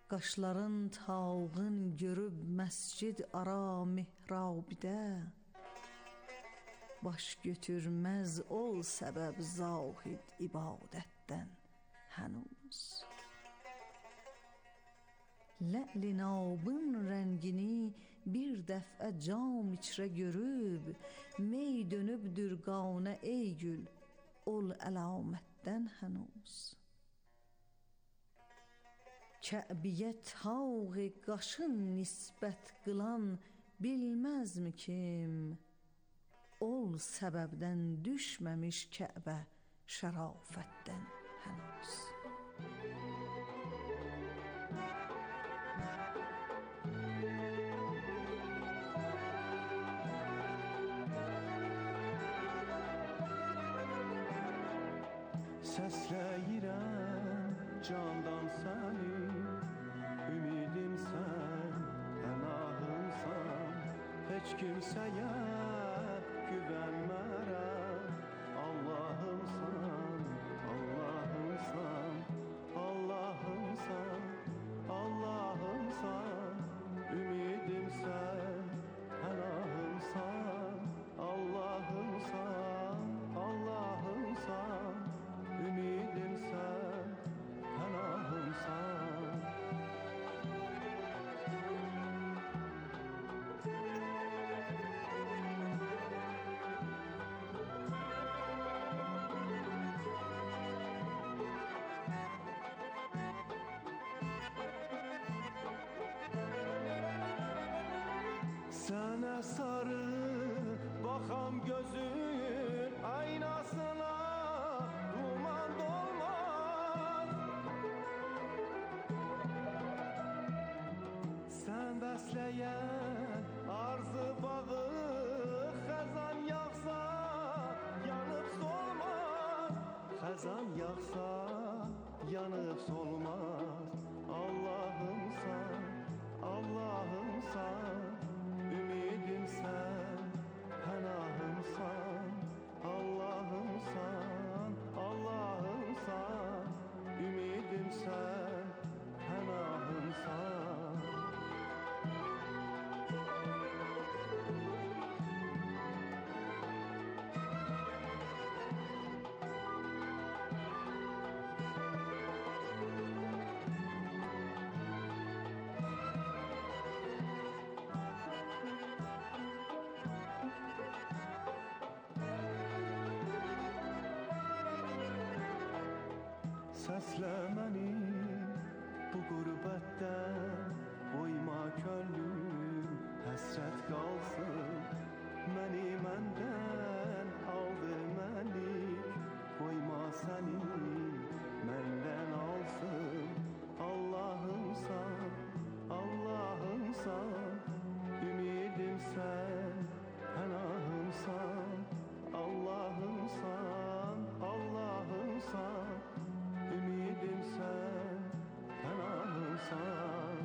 Qaşların tağın görüb məscid ara mihrabidə, baş götürməz ol səbəb zahid ibadətdən hənuz. Lə'li-nabın rəngini bir dəfə cam içrə görüb, mey dönübdür qanə ey gül, ol əlamətdən hənuz. Kə'biyə tağ qaşın nisbət qılan bilməzmi kim? Ol səbəbdən düşməmiş Kə'bə şərafətdən hənuz. Səsləyirəm candan səni, ümidim sən, pənahımsan. Heç kimsəyə güvənmərəm, Allahımsan, Allahımsan, Allahımsan, Allahımsan. Ümidim sən, pənahımsan, Allahımsan, Allahımsan. Ümidim sen, pənahımsan. Sənə sarı baxam gözün aynasına, arzu bağı xəzan yağsa yanıb solmaz, xəzan yağsa yanıb solmaz. Allahımsan, Allahımsan, ümidim sən, pənahımsan. Allahımsan, Allahımsan, ümidim sən, pənahımsan. Səslə məni bu qürbətdən, qoyma könlüm həsrət qalsın. Məni məndən aldı mənlik, qoyma səni məndən alsın. Allahımsan, Allahımsan, ümidim sən, pənahımsan. Allahımsan, Allahımsan, ümidim sen, pənahımsan.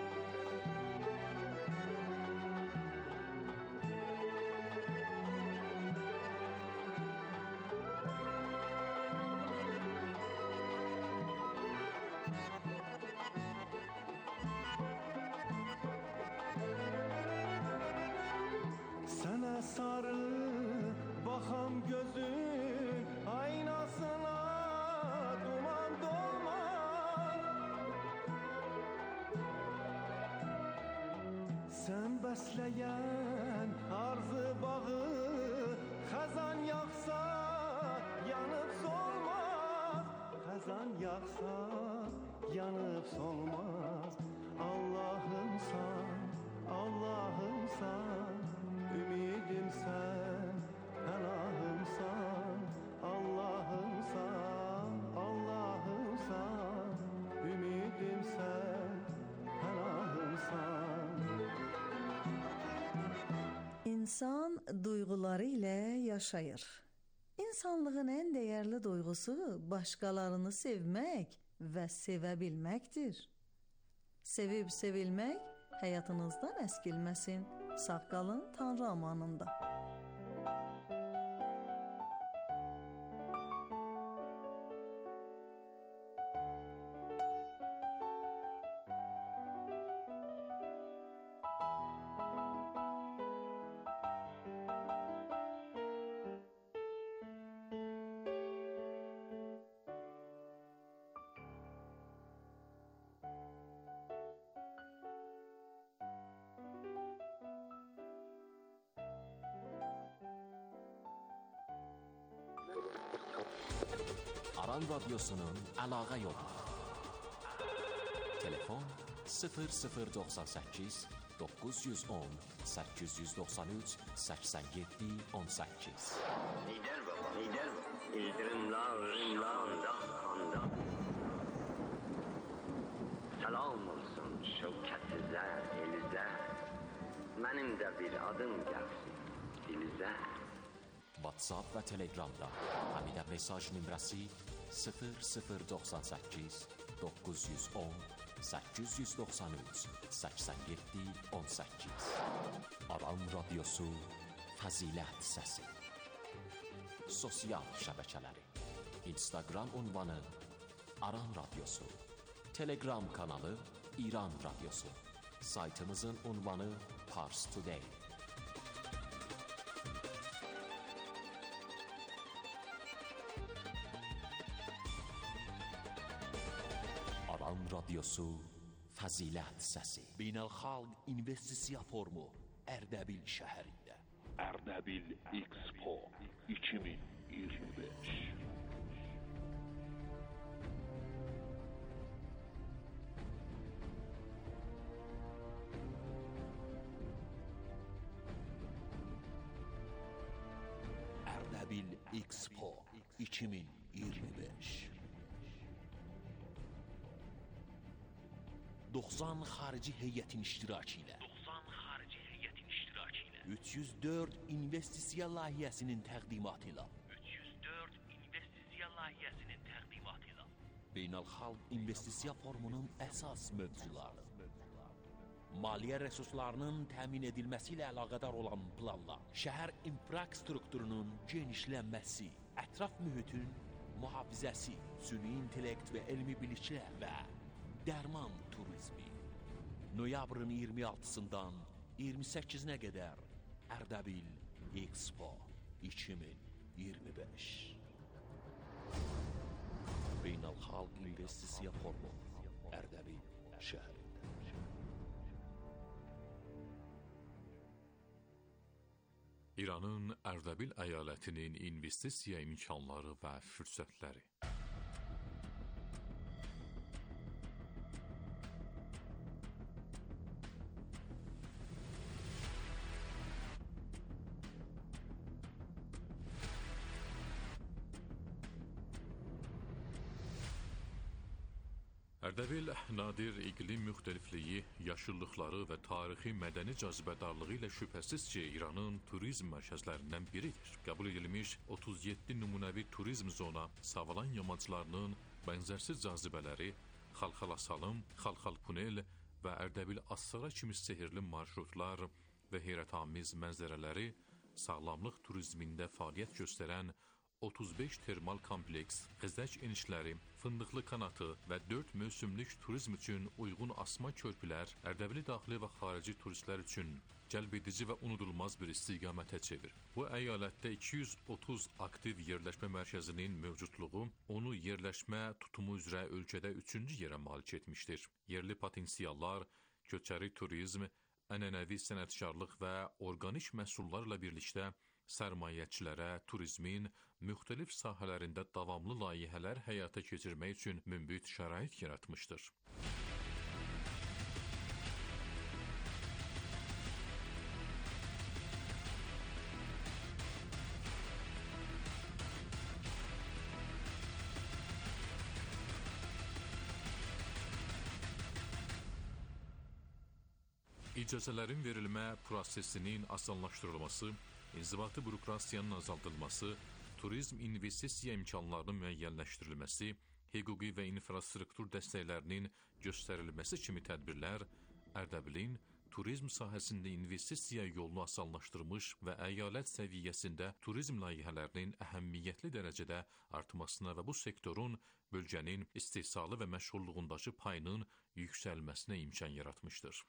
Sənə sarı baxam gözün aynasına, sən bəsləyən arzu bağı xəzan yağsa yanıb solmaz, xəzan yağsa yanıb solmaz. Allahımsan, Allahımsan, ümidim sən, pənahımsan. Allahımsan, Allahımsan, ümidim sən, pənahımsan. İnsan duyğuları ilə yaşayır. İnsanlığın ən dəyərli duyğusu başqalarını sevmək və sevə bilməkdir. Sevib sevilmək həyatınızdan əskilməsin. Sağ qalın, Tanrı amanında. Aran Radyosu'nun əlaqə yolu. Telefon 0098 910 893 87 18. Lider baba, lider baba. İldırımlar handa. Salam olsun şevketsizler, elizler. Benim de bir adım gelsin dilize. WhatsApp və Telegramda həmidə mesaj nömrəsi 0098 910 893 87 18. Aran Radyosu Fəzilət Səsi. Sosial şəbəkələri: Instagram ünvanı Aran Radyosu, Telegram kanalı İran Radyosu, saytımızın ünvanı Pars Today. Aran Radyosu Fəzilət Səsi. Beynəlxalq investisiya forumu Ərdəbil şəhərində. Ərdəbil Expo 2025. Ərdəbil Expo 2025. 90 xarici heyətin iştirakı ilə 304 investisiya layihəsinin təqdimatı ilə Beynəlxalq investisiya forumunun əsas mövzuları: maliyyə resurslarının təmin edilməsi ilə əlaqədar olan planlar, şəhər infrastrukturunun genişlənməsi, ətraf mühitin mühafizəsi, süni intellekt və elmi biliklər və dərman turizmi. Noyabrın 26-sından 28-nə qədər Ərdəbil Expo 2025. Beynəlxalq investisiya forumu Ərdəbil şəhərində. İranın Ərdəbil əyalətinin investisiya imkanları və fürsətləri. Ərdəbil nadir iqlim müxtəlifliyi, yaşıllıqları və tarixi mədəni cazibədarlığı ilə şübhəsiz ki, İranın turizm mərkəzlərindən biridir. Qəbul edilmiş 37 nümunəvi turizm zona, Savalan yamaclarının bənzərsiz cazibələri, Xalxala Salım, Xalxal Punel və Ərdəbil Assara kimi sehirli marşrutlar və heyrətamiz mənzərələri sağlamlıq turizmində fəaliyyət göstərən 35 termal kompleks, Xəzək enişləri, Fındıqlı kanatı və 4 mövsümlük turizm üçün uyğun asma körpülər Ərdəbili daxili və xarici turistlər üçün cəlb edici və unudulmaz bir istiqamətə çevir. Bu əyalətdə 230 aktiv yerləşmə mərkəzinin mövcudluğu onu yerləşmə tutumu üzrə ölkədə 3-cü yerə malik etmişdir. Yerli potensiallar, köçəri turizm, ənənəvi sənətkarlıq və orqanik məhsullarla birlikdə sərmayəçilərə turizmin müxtəlif sahələrində davamlı layihələr həyata keçirmək üçün münbit şərait yaratmışdır. İcazələrin verilmə prosesinin asanlaşdırılması, inzibati bürokrasiyanın azaldılması, turizm investisiya imkanlarının müəyyənləşdirilməsi, hüquqi və infrastruktur dəstəklərinin göstərilməsi kimi tədbirlər Ərdəbilin turizm sahəsində investisiya yolunu asanlaşdırmış və əyalət səviyyəsində turizm layihələrinin əhəmiyyətli dərəcədə artmasına və bu sektorun bölgənin istehsalı və məşğulluğundakı payının yüksəlməsinə imkan yaratmışdır.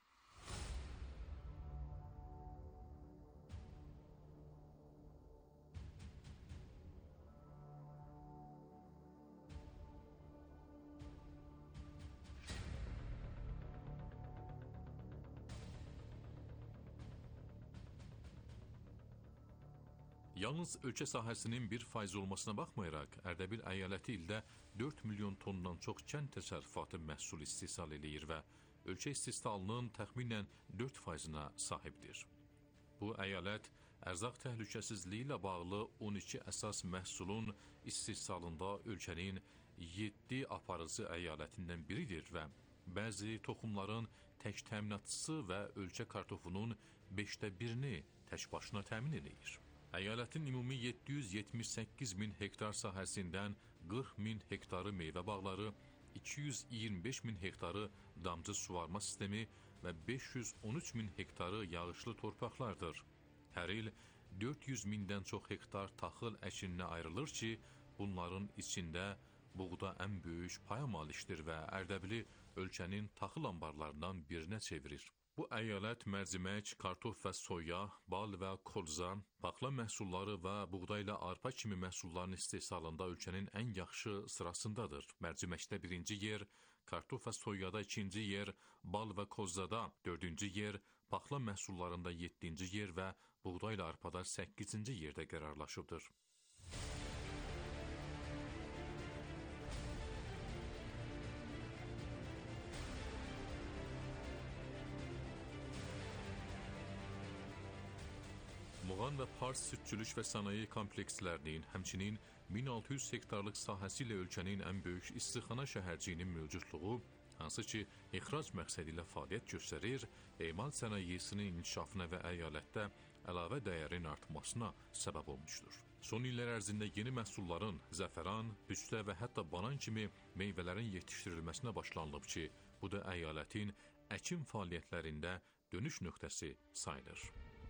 Yalnız ölkə sahəsinin 1% olmasına baxmayaraq, Ərdəbil əyaləti ildə 4 milyon tondan çox kənd təsərrüfatı məhsul istehsal eləyir və ölkə istehsalının təxminən 4%-na sahibdir. Bu əyalət ərzaq təhlükəsizliyi ilə bağlı 12 əsas məhsulun istehsalında ölkənin 7 aparıcı əyalətindən biridir və bəzi toxumların tək təminatçısı və ölkə kartofunun 1/5-ni tək başına təmin edir. Əyalətin ümumi 778 min hektar sahəsindən 40 min hektarı meyvə bağları, 225 min hektarı damcı suvarma sistemi və 513 min hektarı yağışlı torpaqlardır. Hər il 400 mindən çox hektar taxıl əkininə ayrılır ki, bunların içində buğda ən böyük paya malikdir və Ərdəbili ölkənin taxıl anbarlarından birinə çevirir. Bu əyalət mərcimək, kartof və soya, bal və kolza, paxla məhsulları və buğda ilə arpa kimi məhsulların istehsalında ölkənin ən yaxşı sırasındadır. Mərciməkdə 1-ci yer, kartof və soyada 2-ci yer, bal və kozada 4-cü yer, paxla məhsullarında 7-ci yer və buğda ilə arpada 8-ci yerdə qərarlaşıbdır. Muğan və Pars südçülük və sənaye komplekslərinin, həmçinin 1600 hektarlıq sahəsi ilə ölkənin ən böyük istixana şəhərciyinin mövcudluğu, hansı ki, ixrac məqsədi ilə fəaliyyət göstərir, emal sənayesinin inkişafına və əyalətdə əlavə dəyərin artmasına səbəb olmuşdur. Son illər ərzində yeni məhsulların, zəfəran, büstə və hətta banan kimi meyvələrin yetişdirilməsinə başlanılıb ki, bu da əyalətin əkin fəaliyyətlərində dönüş nöqtəsi sayılır.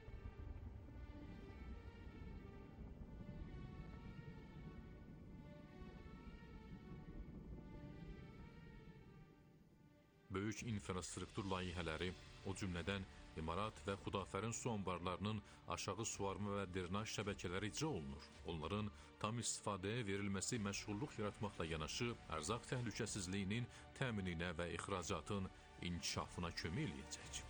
Böyük infrastruktur layihələri, o cümlədən İmarat və Xudafərin su anbarlarının aşağı suvarma və drenaj şəbəkələri icra olunur. Onların tam istifadəyə verilməsi məşğulluq yaratmaqla yanaşı, ərzaq təhlükəsizliyinin təmininə və ixracatın inkişafına kömək eləyəcək.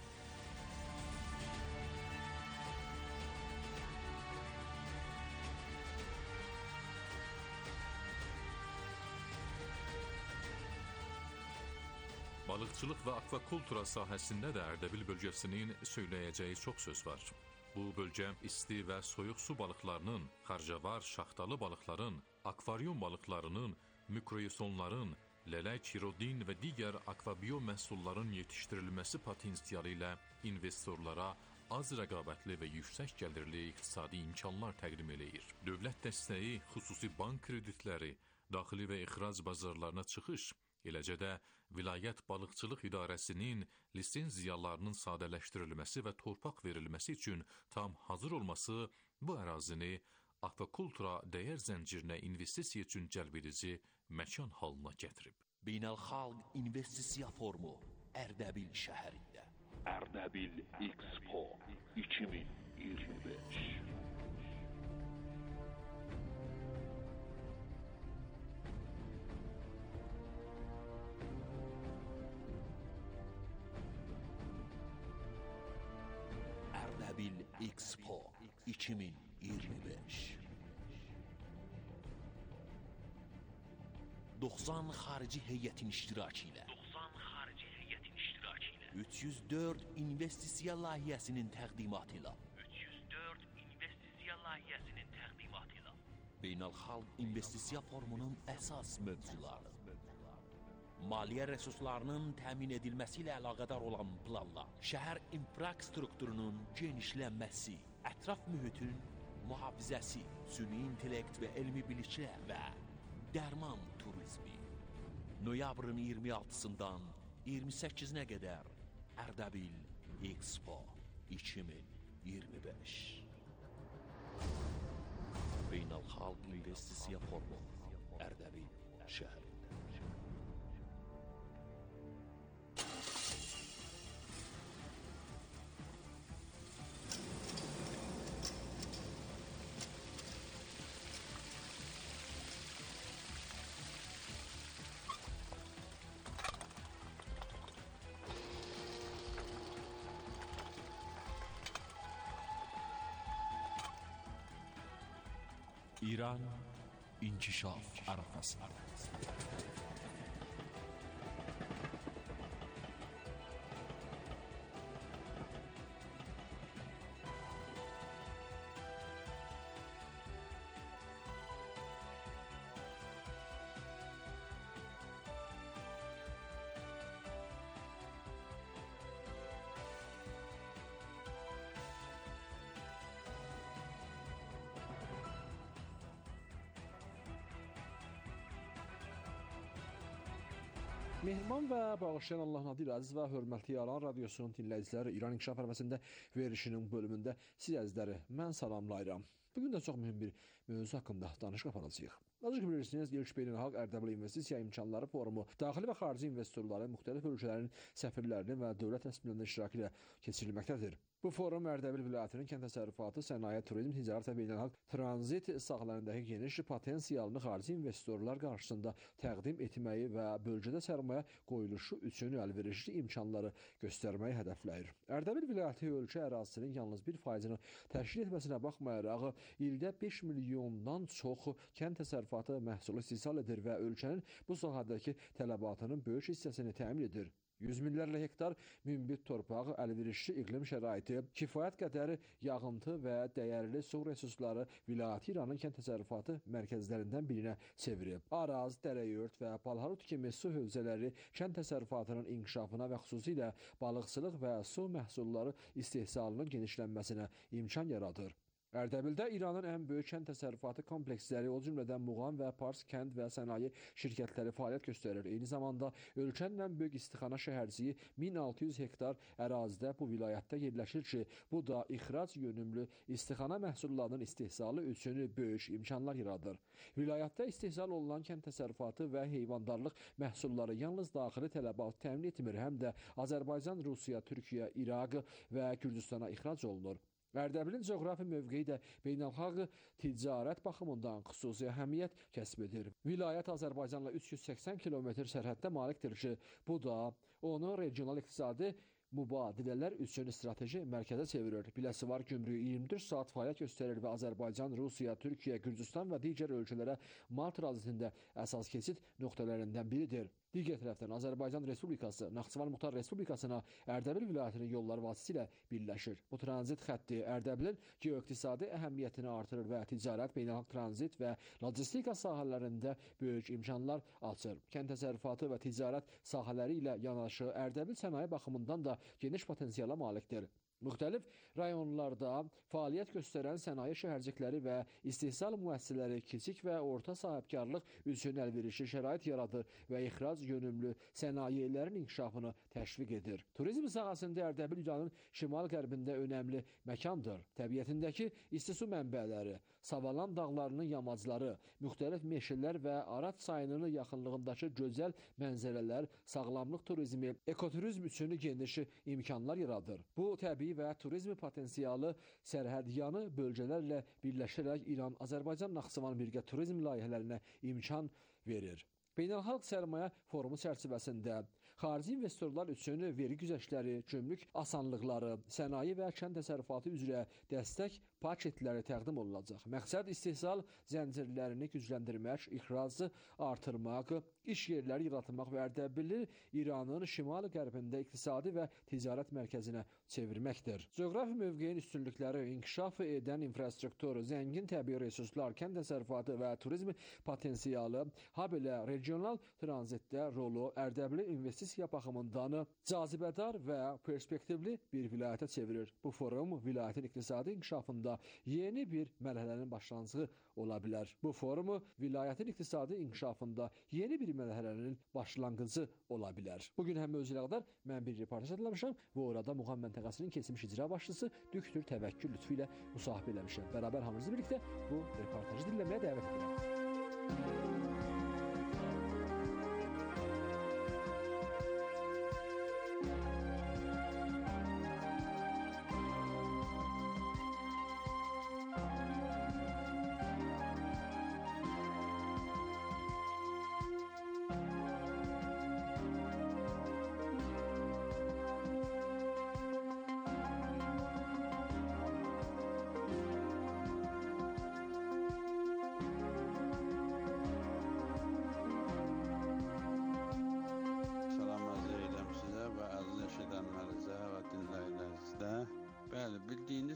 Balıqçılıq və akvakultura sahəsində də Ərdəbil bölgəsinin söyləyəcəyi çox söz var. Bu bölgə isti və soyuq su balıqlarının, xarcavar, şaxtalı balıqların, akvaryum balıqlarının, mikroyosonların, lələk, rodin və digər akvabiyo məhsulların yetişdirilməsi potensialı ilə investorlara az rəqabətli və yüksək gəlirli iqtisadi imkanlar təqdim eləyir. Dövlət dəstəyi, xüsusi bank kreditləri, daxili və ixrac bazarlarına çıxış, eləcə də Vilayət Balıqçılıq İdarəsinin lisenziyalarının sadələşdirilməsi və torpaq verilməsi üçün tam hazır olması bu ərazini akvakultura dəyər zəncirinə investisiya üçün cəlbedici məkan halına gətirib. Beynəlxalq investisiya forumu Ərdəbil şəhərində. Ərdəbil Expo 2025. Ərdəbil Expo 2025. 90 xarici heyətin iştirakı ilə 304 investisiya layihəsinin təqdimatı ilə Beynəlxalq investisiya forumunun əsas mövzuları, maliyyə resurslarının təmin edilməsi ilə əlaqədar olan planlar, şəhər infrastrukturunun genişlənməsi, ətraf mühitin mühafizəsi, süni intellekt və elmi biliklər və dərman turizmi. Noyabrın 26-sından 28-nə qədər Ərdəbil Expo 2025. Beynəlxalq investisiya forumu Ərdəbil şəhərində. İran inkişaf arafasında. Mehriban və bağışlayan Allahın adı ilə əziz və hörmətli Aran Radiosunun dinləyiciləri, İran İnkişaf Ərəfəsində verilişinin bölümündə siz əzizləri mən salamlayıram. Bugün də çox mühüm bir mövzu haqqında danışıq aparacağıq. Azıcık bilirsiniz, ilk beynəlxalq Ərdəbil İnvestisiya İmkanları Forumu daxili və xarici investorların müxtəlif ölkələrin səfirlərinin və dövlət rəsmilərinin iştirakı ilə keçirilməkdədir. Bu forum Ərdəbil vilayətinin kənd təsərrüfatı, sənaye, turizm, ticarət və beynəlxalq tranzit sahələrindəki geniş potensialını xarici investorlar qarşısında təqdim etməyi və bölgədə sərmayə qoyuluşu üçün əlverişli imkanları göstərməyi hədəfləyir. Ərdəbil vilayəti ölkə ərazisinin yalnız 1%-ni təşkil etməsinə baxmayaraq, ildə 5 milyondan çox kənd təsərrüfatı məhsulu istehsal edir və ölkənin bu sahədəki tələbatının böyük hissəsini təmin edir. 100 minlərlə hektar münbit torpaq, əlverişli iqlim şəraiti, kifayət qədər yağıntı və dəyərli su resursları vilayəti İranın kənd təsərrüfatı mərkəzlərindən birinə çevirib. Araz, dərəyört və Palharut kimi su hövzələri kənd təsərrüfatının inkişafına və xüsusilə balıqçılıq və su məhsulları istehsalının genişlənməsinə imkan yaradır. Ərdəbildə İranın ən böyük kənd təsərrüfatı kompleksləri, o cümlədən Muğan və Pars kənd və sənaye şirkətləri fəaliyyət göstərir. Eyni zamanda ölkənin ən böyük istixana şəhərciyi 1600 hektar ərazidə bu vilayətdə yerləşir ki, bu da ixrac yönümlü istixana məhsullarının istehsalı üçün böyük imkanlar yaradır. Vilayətdə istehsal olunan kənd təsərrüfatı və heyvandarlıq məhsulları yalnız daxili tələbatı təmin etmir, həm də Azərbaycan, Rusiya, Türkiyə, İraq və Gürcüstana ixrac olunur. Ərdəbilin coğrafi mövqeyi də beynəlxalq ticarət baxımından xüsusi əhəmiyyət kəsb edir. Vilayət Azərbaycanla 380 kilometr sərhəddə malikdir ki, bu da onu regional iqtisadi mübadilələr üçün strateji mərkəzə çevirir. Biləsuvar gümrüyü 24 saat fəaliyyət göstərir və Azərbaycan, Rusiya, Türkiyə, Gürcüstan və digər ölkələrə mal tranzitində əsas keçid nöqtələrindən biridir. Digər tərəfdən Azərbaycan Respublikası Naxçıvan Muxtar Respublikasına Ərdəbil vilayətinin yolları vasitəsilə birləşir. Bu tranzit xətti Ərdəbilin geoiqtisadi əhəmiyyətini artırır və ticarət, beynəlxalq tranzit və logistika sahələrində böyük imkanlar açır. Kənd təsərrüfatı və ticarət sahələri ilə yanaşı Ərdəbil sənaye baxımından da geniş potensiala malikdir. Müxtəlif rayonlarda fəaliyyət göstərən sənaye şəhərcikləri və istehsal müəssisələri kiçik və orta sahibkarlıq üçün əlverişli şərait yaradır və ixrac yönümlü sənayelerin inkişafını təşviq edir. Turizm sahəsində Ərdəbil İranın şimal-qərbində önəmli məkandır. Təbiətindəki isti su mənbələri, Savalan dağlarının yamacları, müxtəlif meşələr və Arat çayının yaxınlığındakı gözəl mənzərələr sağlamlıq turizmi, ekoturizm üçün geniş imkanlar yaradır. Bu təbii və turizm potensialı sərhədyanı bölgələrlə birləşərək İran, Azərbaycan, Naxçıvan birgə turizm layihələrinə imkan verir. Beynəlxalq Sərmayə Forumu çərçivəsində xarici investorlar üçün vergi güzəştləri, gömrük asanlıqları, sənaye və kənd təsərrüfatı üzrə dəstək paketləri təqdim olunacaq. Məqsəd istehsal zəncirlərini gücləndirmək, ixracı artırmaq, iş yerləri yaratmaq və Ərdəbili İranın şimal-qərbində iqtisadi və ticarət mərkəzinə çevirməkdir. Coğrafi mövqeyin üstünlükləri, inkişaf edən infrastruktur, zəngin təbii resurslar, kənd təsərrüfatı və turizm potensialı, habelə regional tranzitdə rolu Ərdəbili investisiya baxımından cazibədar və perspektivli bir vilayətə çevirir. Bu forum vilayətin iqtisadi inkişafında yeni bir mərhələnin başlanğıcı ola bilər. Bu forum vilayətin iqtisadi inkişafında yeni bir mərhələnin başlanğıcı ola bilər. Bugün həm mövzuya qədər mən bir reportaj hazırlamışam və orada Muğan məntəqəsinin keçmiş icra başçısı Düktor Təvəkkül Lütfü ilə müsahibə eləmişəm. Bərabər hamınızı birlikdə bu reportajı dinləməyə dəvət edirəm.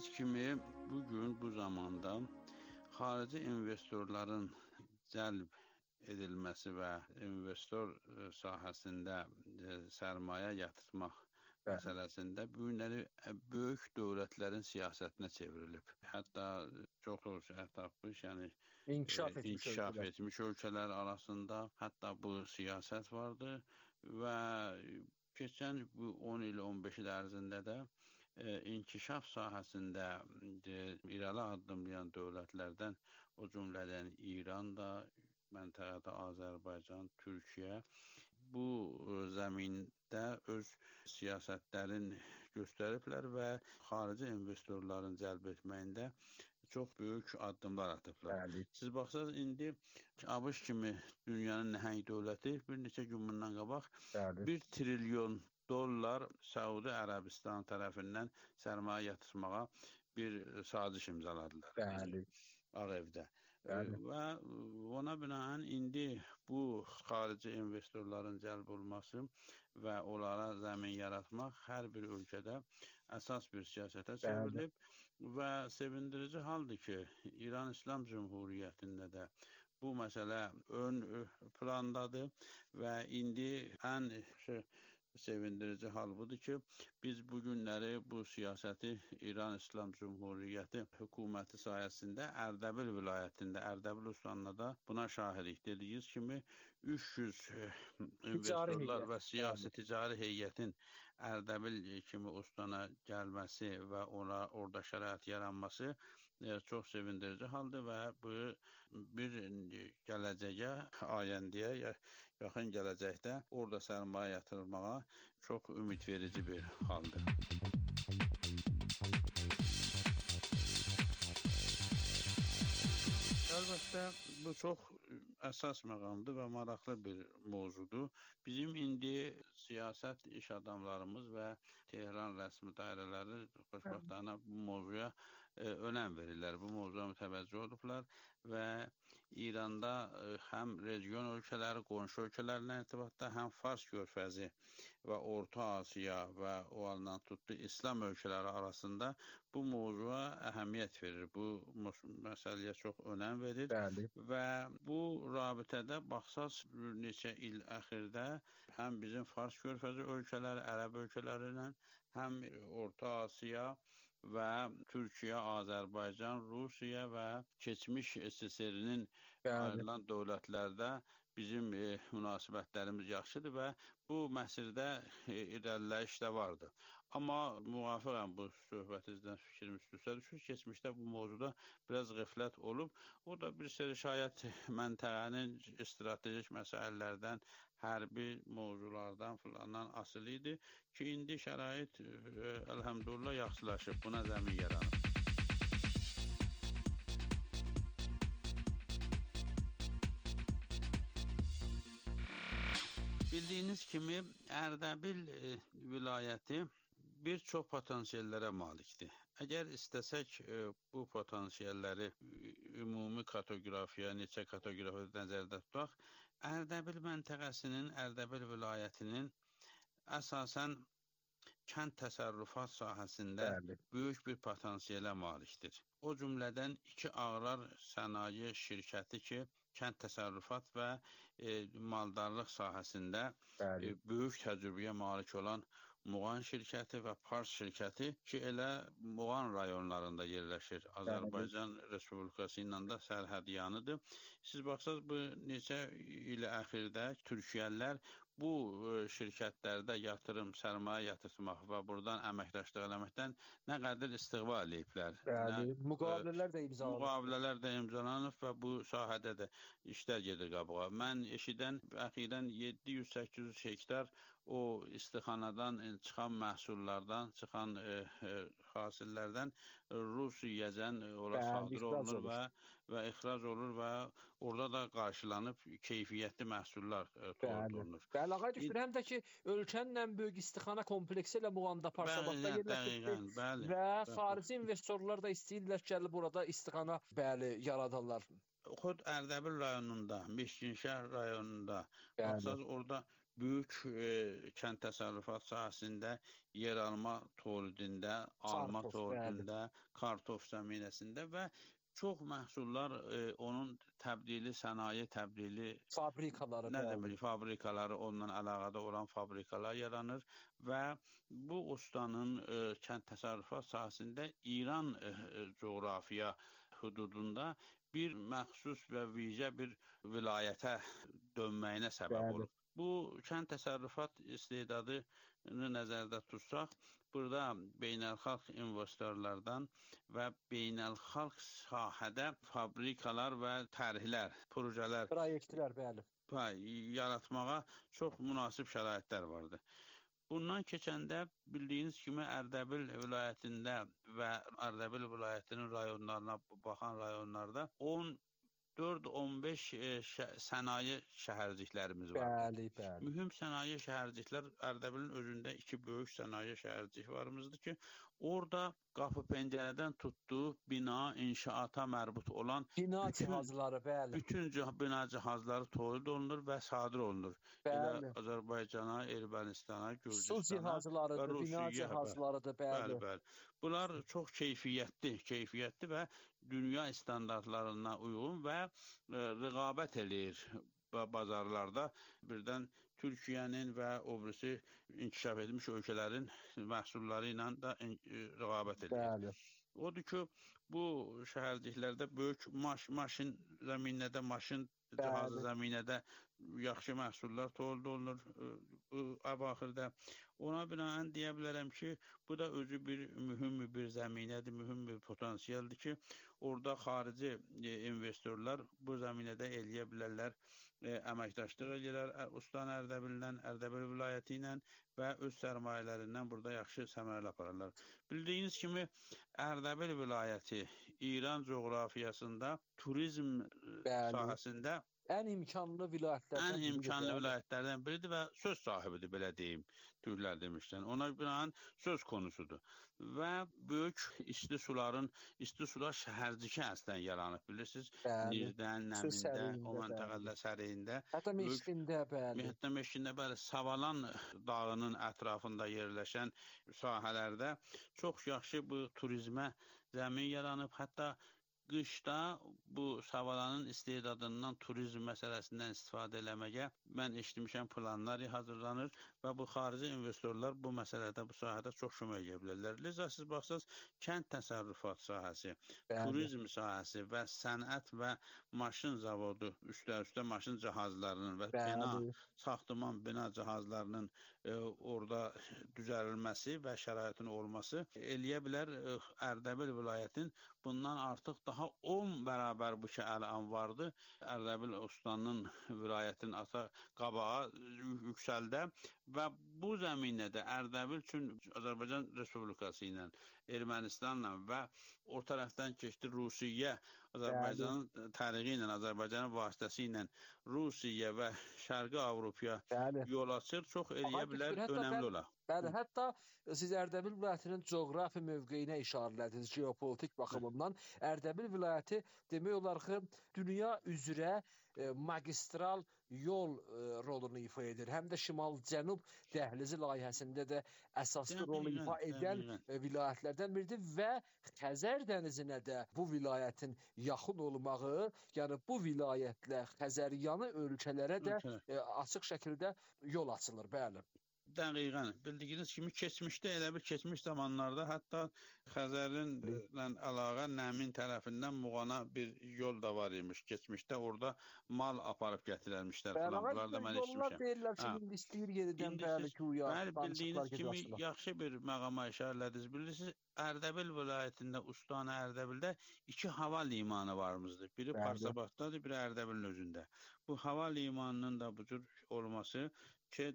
Bildiyiniz kimi bugün bu zamanda xarici investorların cəlb edilməsi və investor sahəsində sərmayə yatırtmaq məsələsində bu günləri böyük dövlətlərin siyasətinə çevrilib. Hətta çox şərtləşmiş, yəni inkişaf etmiş ölkələr arasında hətta bu siyasət vardı və keçən bu 10 il, 15 il ərzində də inkişaf sahəsində irəli addımlayan dövlətlərdən, o cümlədən İran da, məntəqədə Azərbaycan, Türkiyə bu zəmində öz siyasətlərin göstəriblər və xarici investorların cəlb etməyində çox böyük addımlar atıblar. Siz baxsınız, indi ABŞ kimi dünyanın nəhəng dövləti bir neçə gün bundan qabaq 1 trilyon dollar Səudi Ərəbistan tərəfindən sərmayə yatırmağa bir saziş imzaladılar Ağ Evdə. Və ona binaən indi bu xarici investorların cəlb olması və onlara zəmin yaratmaq hər bir ölkədə əsas bir siyasətə çevrilib və sevindirici haldır ki, İran İslam Cümhuriyyətində də bu məsələ ön plandadır və indi ən sevindirici hal budur ki, biz bu günləri bu siyasəti İran İslam Cümhuriyyəti hökuməti sayəsində Ərdəbil vilayətində, Ərdəbil Ustanada buna şahidlik. Dediyiniz kimi 300 investorlar və siyasi ticari heyətin Ərdəbil kimi Ustana gəlməsi və ona orada şərait yaranması çox sevindirici haldır və bu bir gələcəyə, ayəndəyə, yaxın gələcəkdə orada sərmayə yatırılmağa çox ümidverici bir haldır. Əlbəttə, bu çox əsas məqamdır və maraqlı bir mövzudur. Bizim indi siyasət iş adamlarımız və Tehran rəsmi dairələri xoşbəxtlərinə bu mövzuya önəm verirlər, bu mövzuya mütəvəccüh olublar və İranda həm region ölkələri, qonşu ölkələrlə irtibatda, həm Fars körfəzi və Orta Asiya və o alınan tutdu İslam ölkələri arasında bu mövzuya əhəmiyyət verir, bu məsələyə çox önəm verir və bu rabitədə baxsaz neçə il əxirdə həm bizim Fars körfəzi ölkələri, Ərəb ölkələri ilə, həm Orta Asiya və Türkiyə, Azərbaycan, Rusiya və keçmiş SSR-nin ayrılan dövlətlərdə bizim münasibətlərimiz yaxşıdır və bu məsirdə irəliləyiş də vardır. Amma müvafiqəm bu söhbətinizdən fikrim üstüsə düşür. Keçmişdə bu mövzuda biraz qəflət olub. O da bir seri şayət məntəqənin strategik məsələlərdən, hərbi mövzulardan filandan asılı idi ki, indi şərait əlhəmdülillah yaxşılaşıb, buna zəmin yaranıb. Bildiyiniz kimi, Ərdəbil vilayəti bir çox potansiyellərə malikdir. Əgər istəsək bu potansiyelləri ümumi kateqorafiya, neçə kateqorafiya nəzərdə tutaq, Ərdəbil məntəqəsinin, Ərdəbil vilayətinin əsasən kənd təsərrüfat sahəsində böyük bir potansiyelə malikdir. O cümlədən 2 ağrar sənaye şirkəti ki, kənd təsərrüfat və maldarlıq sahəsində böyük təcrübəyə malik olan Muğan şirkəti və Pars şirkəti ki, elə Muğan rayonlarında yerləşir. Azərbaycan Respublikası ilə də sərhədyanıdır. Siz baxsaq, bu neçə il əxirdə Türkiyəlilər bu şirkətlərdə yatırım, sərmayə yatırmaq və buradan əməkdaşlıq eləməkdən nə qədər istiğval ediblər. Müqavilələr də imzalanıb və bu sahədə də işlər gedir qabağa. Mən eşidən əxirən 700-800 hektar o istixanadan çıxan məhsullardan, çıxan hasillərdən Rusiyəcən ora sadir olunur və ixrac olur və orada da qarşılanıb keyfiyyətli məhsullar tövəd olunur. Bəli, Ağay Düşür, həm də ki, ölkənin ən böyük istixana kompleksi ilə Muğanda, Parsabadda yerləşir və xarici investorlar da istəyirlər ki, burada istixana yaradarlar. Xod Ərdəbil rayonunda, Meşkinşəhər rayonunda, baxsaq orada böyük kənd təsərrüfat sahəsində yer alma tolidində, alma tolidində, kartof zəminəsində və çox məhsullar onun təbdili, sənaye təbdili fabrikaları, nə demək, fabrikaları, onunla əlaqədə olan fabrikalar yaranır və bu ustanın kənd təsərrüfat sahəsində İran coğrafiya hüdudunda bir məxsus və vicə bir vilayətə dönməyinə səbəb olur. Bu kənd təsərrüfat istedadını nəzərdə tutsaq, burada beynəlxalq investorlardan və beynəlxalq sahədə fabrikalar və tərhlər, projelər, proyektlər, yaratmağa çox münasib şəraitlər vardır. Bundan keçəndə bildiyiniz kimi Ərdəbil vilayətində və Ərdəbil vilayətinin rayonlarına baxan rayonlarda 14-15 sənaye şəhərciklərimiz var. Mühüm sənaye şəhərciklər Ərdəbilin özündə 2 böyük sənaye şəhərciklərimizdir ki, orada qapı pəncərədən tutduğu bina, inşaata mərbut olan bina cihazları, bütün bina cihazları tolid olunur və sadir olunur. Elə Azərbaycana, Ermənistana, Gürcüstana və bina cihazlarıdır, bəli. Bunlar çox keyfiyyətli və dünya standartlarına uyğun və rəqabət eləyir bazarlarda. Birdən Türkiyənin və o birisi inkişaf edilmiş ölkələrin məhsulları ilə də rəqabət edir. Odur ki, bu şəhərciklərdə böyük maşın zəminədə, maşın cihazı zəminədə yaxşı məhsullar tolid olunur əvaxirdə. Ona binaən deyə bilərəm ki, bu da özü mühüm bir zəminədir, mühüm bir potansiyeldir ki, orada xarici investorlar bu zəminədə eləyə bilərlər, əməkdaşlıq edirlər Ustan Ərdəbildən, Ərdəbil vilayəti ilə və öz sərmayələrindən burada yaxşı səmərəli aparırlar. Bildiyiniz kimi, Ərdəbil vilayəti İran coğrafiyasında turizm sahəsində ən imkanlı vilayətlərdən biridir və söz sahibidir, belə deyim, Türklər demişdən. Ona binaən söz konusudur. Və böyük isti sular şəhərciki əslən yaranıb, bilirsiniz, Nizdən, Nəmində, o məntəqədə Səriyində. Hətta Meşkində, Savalan dağının ətrafında yerləşən sahələrdə çox yaxşı bu turizmə zəmin yaranıb. Hətta qışda bu Savalanın istedadından turizm məsələsindən istifadə eləməyə mən eşitmişəm planlar hazırlanır və bu xarici investorlar bu məsələdə, bu sahədə çox kömək edə bilərlər. Liza siz baxsınız, kənd təsərrüfat sahəsi, turizm sahəsi və sənət və maşın zavodu, üstə maşın cihazlarının və saxtaman bina cihazlarının orada düzəlilməsi və şəraitin olması eləyə bilər Ərdəbil vilayətin bundan artıq daha 10 bərabər bu ki əlan vardı. Ərdəbil Ustanın vilayətin qabağa yüksəldə və bu zəminədə Ərdəbil üçün Azərbaycan Respublikası ilə, Ermənistanla və o tərəfdən keçdi Rusiya, Azərbaycanın tarihi ilə, Azərbaycanın vasitəsilə Rusiya və Şərqi Avropaya yol açır, çox eləyə bilər, önəmli olar. Hətta siz Ərdəbil vilayətinin coğrafi mövqeyinə işarələdiniz geopolitik baxımından. Ərdəbil vilayəti demək olar ki, dünya üzrə magistral yol rolunu ifa edir. Həm də Şimal-Cənub dəhlizi layihəsində də əsaslı rol ifa edən vilayətlərdən biridir və Xəzər dənizinə də bu vilayətin yaxın olmağı, yəni bu vilayətlə Xəzəryanı ölkələrə də açıq şəkildə yol açılır, Dəqiqən. Bildiyiniz kimi keçmişdə, elə bir keçmiş zamanlarda hətta Xəzərinlə əlaqə Nəmin tərəfindən Muğana bir yol da var imiş. Keçmişdə orada mal aparıb gətirərmişlər falan. Bunlar da mən eşitmişəm. Deyirlər ki, indi istəyir yenidən bildiyiniz kimi yaxşı bir məqama işarələdiniz. Bilirsiniz, Ərdəbil vilayətində, Ustanə Ərdəbildə 2 hava limanı varımızdır. Biri Parsabaddadır, biri Ərdəbilin özündə. Bu hava limanının da bu cür olması ki,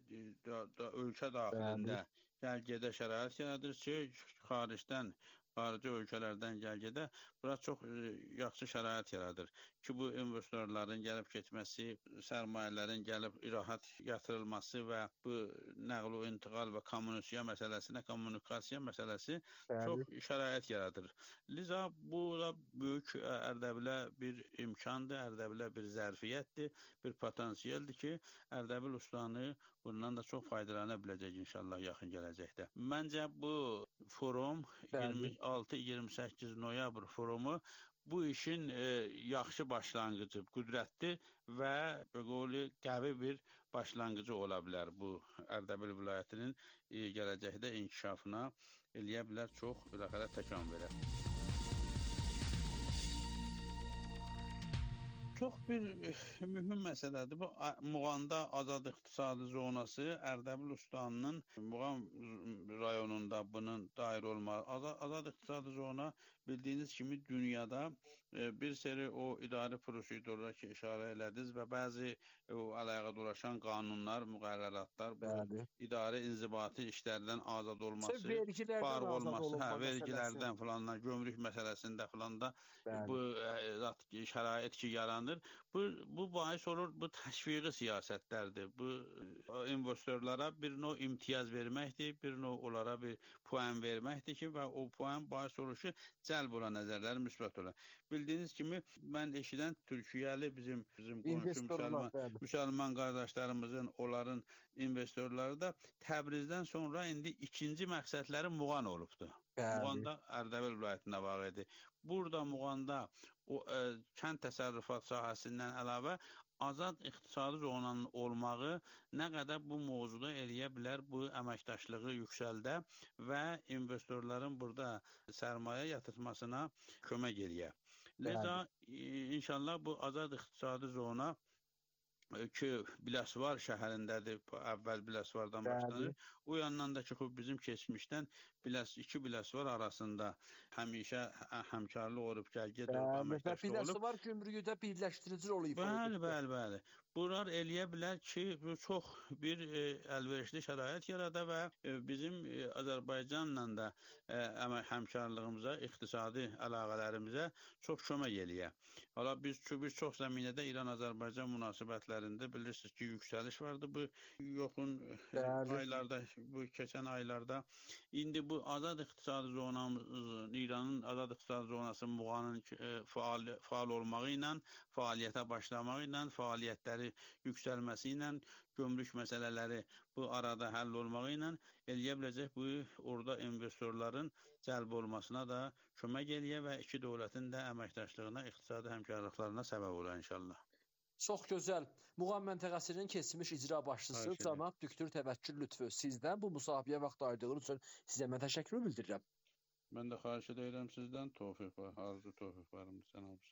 ölkə daxilində gəlgedə şərait yaradır ki, xarici ölkələrdən gəlgedə bura çox yaxşı şərait yaradır. ki, bu investorların gəlib keçməsi, sərmayələrin gəlib rahat yatırılması və bu nəql və intiqal və kommunikasiya məsələsi çox şərait yaradır. Liza, bu da böyük Ərdəbilə bir imkandır, Ərdəbilə bir zərfiyyətdir, bir potansiyeldir ki, Ərdəbil ustanı bundan da çox faydalana biləcək inşallah yaxın gələcəkdə. Məncə bu forum 26-28 noyabr forumu bu işin yaxşı başlanğıcı, qüdrətli və qəvi bir başlanğıcı ola bilər. Bu Ərdəbil vilayətinin gələcəkdə inkişafına eləyə bilər, çox təkan verər. Çox bir mühüm məsələdir. Bu Muğanda azad iqtisadi zonası Ərdəbil ustanının Muğan rayonunda bunun dair olmalı. Azad iqtisadi zona bildiyiniz kimi dünyada bir seri o idarə prosedurlar ki, işarə elədiniz və bəzi o əlaqə dolaşan qanunlar, müqərrəratlar, bu idarə inzibati işlərdən azad olması, farq olması, vergilərdən filandan, gömrük məsələsində filan da bu şərait ki yaranır. Bu bahis olur, bu təşviqi siyasətlərdir. Bu investorlara bir növ imtiyaz verməkdir, bir növ onlara bir puan verməkdir ki, və o puan bahis olur ki, cəlb olan nəzərləri müsbət olan. Bildiyiniz kimi, mən eşidən Türkiyəli bizim qonşu müsəlman qardaşlarımızın, onların investorları da Təbrizdən sonra indi ikinci məqsədləri Muğan olubdur. Muğanda Ərdəbil vilayətində vaqidir. Burada Muğanda kənd təsərrüfat sahəsindən əlavə azad iqtisadi zonanın olmağı nə qədər bu mövzuda eləyə bilər, bu əməkdaşlığı yüksəldə və investorların burada sərmayə yatırmasına kömək eləyə. Liza, inşallah bu azad iqtisadi zona ki, Biləsuvar şəhərindədir, əvvəl Biləsuvardan başlanır. O yandan da ki, bizim keçmişdən iki Biləsuvar arasında həmişə həmkarlıq olub, gəlgəd olub, əməkdaşlıq olub. Biləsuvar gümrüyüdə birləşdirici rol ifadə edir. Bəli. Bunlar eləyə bilər ki, bu çox bir əlverişli şərait yarada və bizim Azərbaycanla da həmkarlığımıza, iqtisadi əlaqələrimizə çox kömək eləyə. Hala biz çox zəminədə İran-Azərbaycan münasibətlərində bilirsiniz ki, yüksəliş vardı bu yoxun aylarda, bu keçən aylarda. İndi bu azad iqtisadi zonamız, İranın azad iqtisadi zonası Muğanın faal olmağı ilə, fəaliyyətə başlamağı ilə, fəaliyyətləri yüksəlməsi ilə, gömrük məsələləri bu arada həll olmağı ilə eləyə biləcək bu orada investorların cəlb olmasına da kömək eləyə və iki dövlətin də əməkdaşlığına, iqtisadi həmkarlıqlarına səbəb ola inşallah. Çox gözəl. Muğan məntəqəsinin keçmiş icra başçısı cənab Düktur Təvəkkül Lütfü, sizdən bu müsahibəyə vaxt ayırdığınız üçün sizə mən təşəkkür bildirirəm. Mən də xahiş edirəm sizdən tövfiq var, arzu tövfiq varım cənab.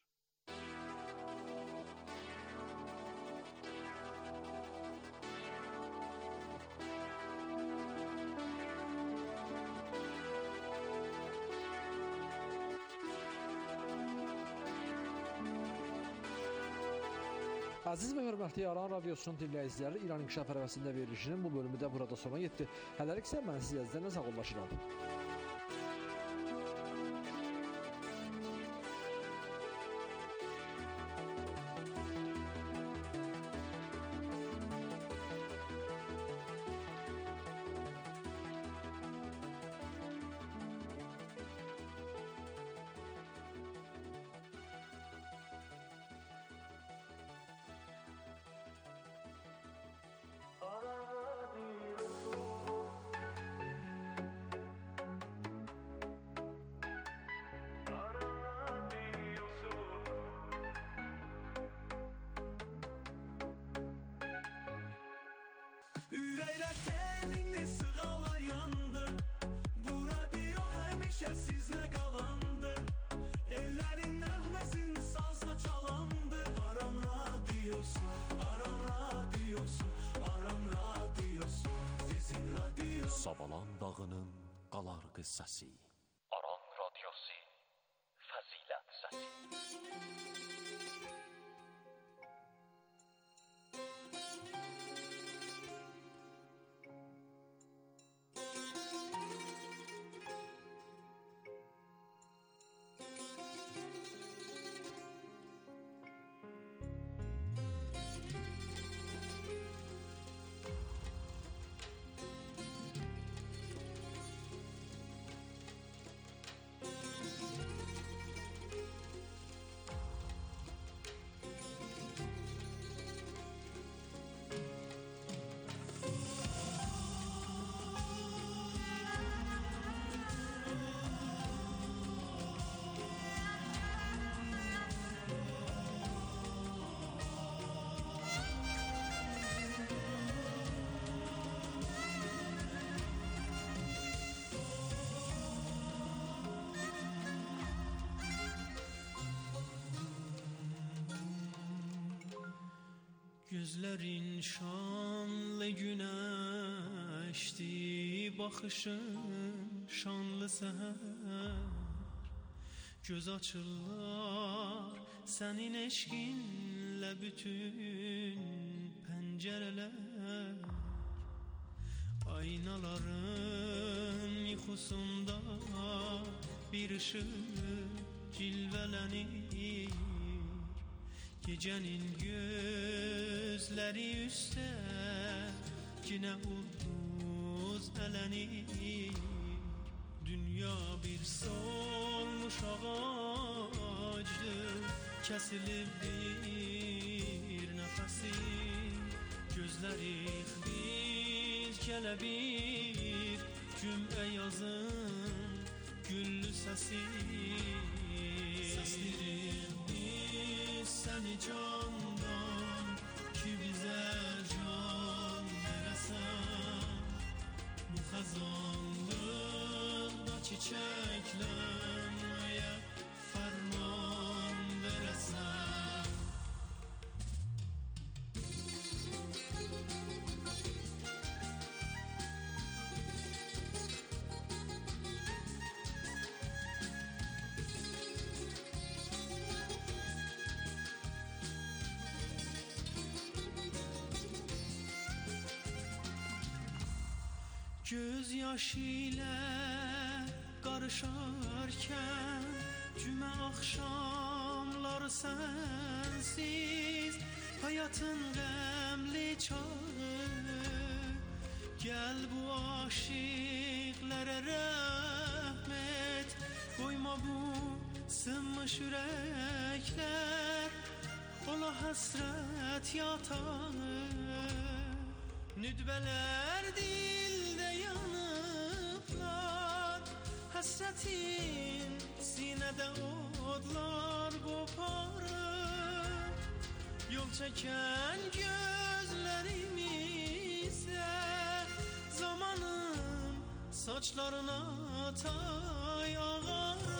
Əziz və hörmətli Aran Radiosunun dinləyiciləri, İran İnkişaf Ərəfəsində verilişinin bu bölümü də burada sona yetdi. Hələlik isə mən sizlərlə sağollaşıram. Ürəklər səninlə sığala yandı. Bu radio həmişə sizlə qalandı. Ellərin nəğməsin salsa çalandı. Aran radiosu, Aran radiosu, Aran radiosu, sizin radiosu. Savalan dağının qalar qıssası. Aran radiosu, fəzilət səsi. Gözlerin şanlı güneşti, bakışın şanlı seher. Göz açırlar senin eşkinle bütün pencereler. Aynaların yuxusunda bir ışık cilvelenir. Gecenin gözleri üstte yine ulduz elenir. Dünya bir solmuş ağacdır, kesilip bir nefesi. Gözleri biz gele bir cümle yazın güllü sesi. Seslerim biz seni candan, ki bize can veresen. Bu hazanlıkta çiçeklenmeye ferman veresen. Göz yaşıyla karışarken cüme akşamları sensiz, hayatın gemli çağı. Gel bu aşıklara rahmet, koyma bu sınmış yürekler, ola hasret yatağı. Nüdbeler dilde yanıplar, hasretin sinede odlar koparır. Yol çeken gözlerimize zamanın saçlarına tay ağarır.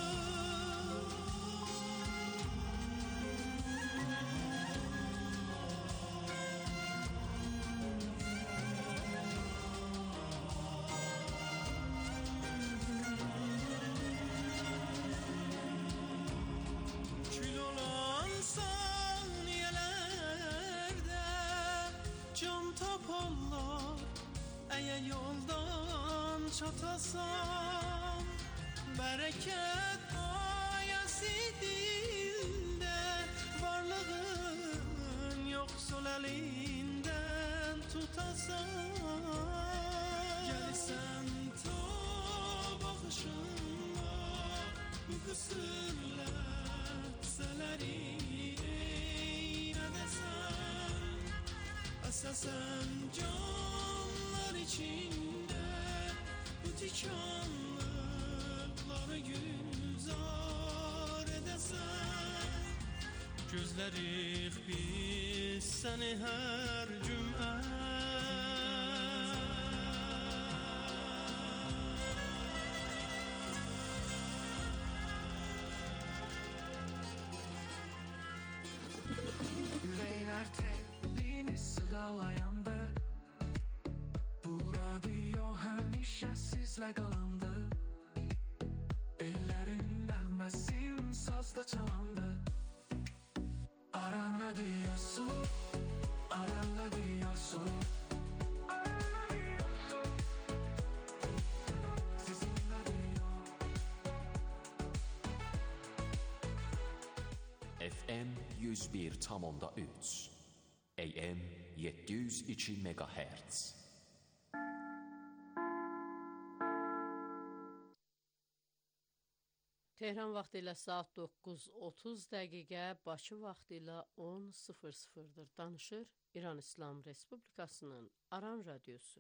Yoldan çatasam, bereket ayası dilde, varlığın yoksul elinden tutasam. Gelsen ta bakışınla bu kısırletseleri eyredesen. Esesen canlar içinde bu tikanlıkları gülzar edesen. Gözlerik biz seni her cümle. Yüreğler telini sıralayanda, bu radyo hemşe sizle kalandı. Ellerin değmesin sazda çalandı. Aranla diyorsun, aranla diyorsun. Sizinle diyor. FM 101,3 AM 702 MHz. Tehran vaxtı ilə saat 9:30 dəqiqə, Bakı vaxtı ilə 10:00-dır. Danışır İran İslam Respublikasının Aran Radiosu.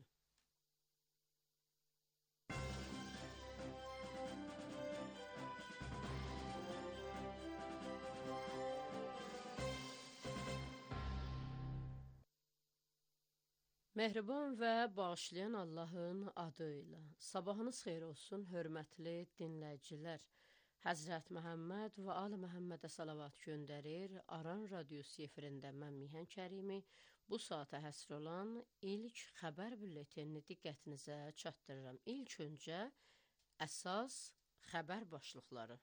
Mehriban və bağışlayan Allahın adı ilə. Sabahınız xeyir olsun, hörmətli dinləyicilər. Həzrət Məhəmməd və Ali Məhəmmədə salavat göndərir. Aran radiosu efirində mən Mihan Kərimi bu saata həsr olan ilk xəbər bülletenini diqqətinizə çatdırıram. İlk öncə əsas xəbər başlıqları.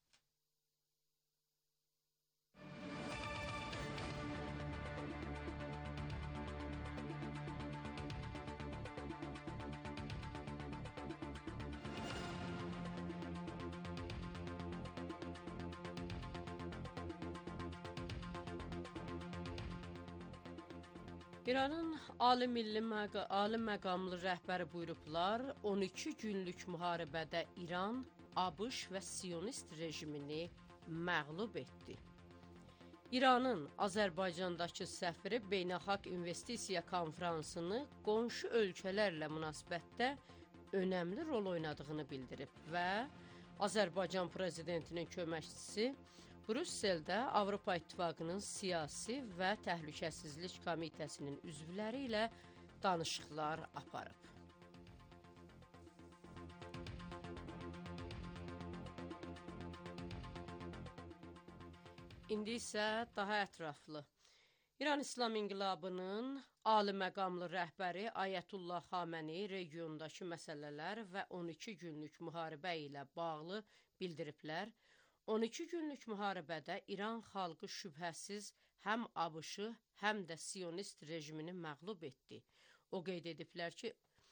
İranın ali məqamlı rəhbəri buyurublar, 12 günlük müharibədə İran, ABŞ və Siyonist rejimini məğlub etdi. İranın Azərbaycandakı səfiri beynəlxalq investisiya konfransını qonşu ölkələrlə münasibətdə önəmli rol oynadığını bildirib və Azərbaycan prezidentinin köməkçisi Brüsseldə Avropa İttifaqının siyasi və təhlükəsizlik komitəsinin üzvləri ilə danışıqlar aparıb. İndi isə daha ətraflı. İran İslam İnqilabının ali məqamlı rəhbəri Ayətullah Xaməni regiondakı məsələlər və 12 günlük müharibə ilə bağlı bildiriblər. 12 günlük müharibədə İran xalqı şübhəsiz həm ABŞ-ı, həm də Siyonist rejimini məğlub etdi. O qeyd ediblər ki,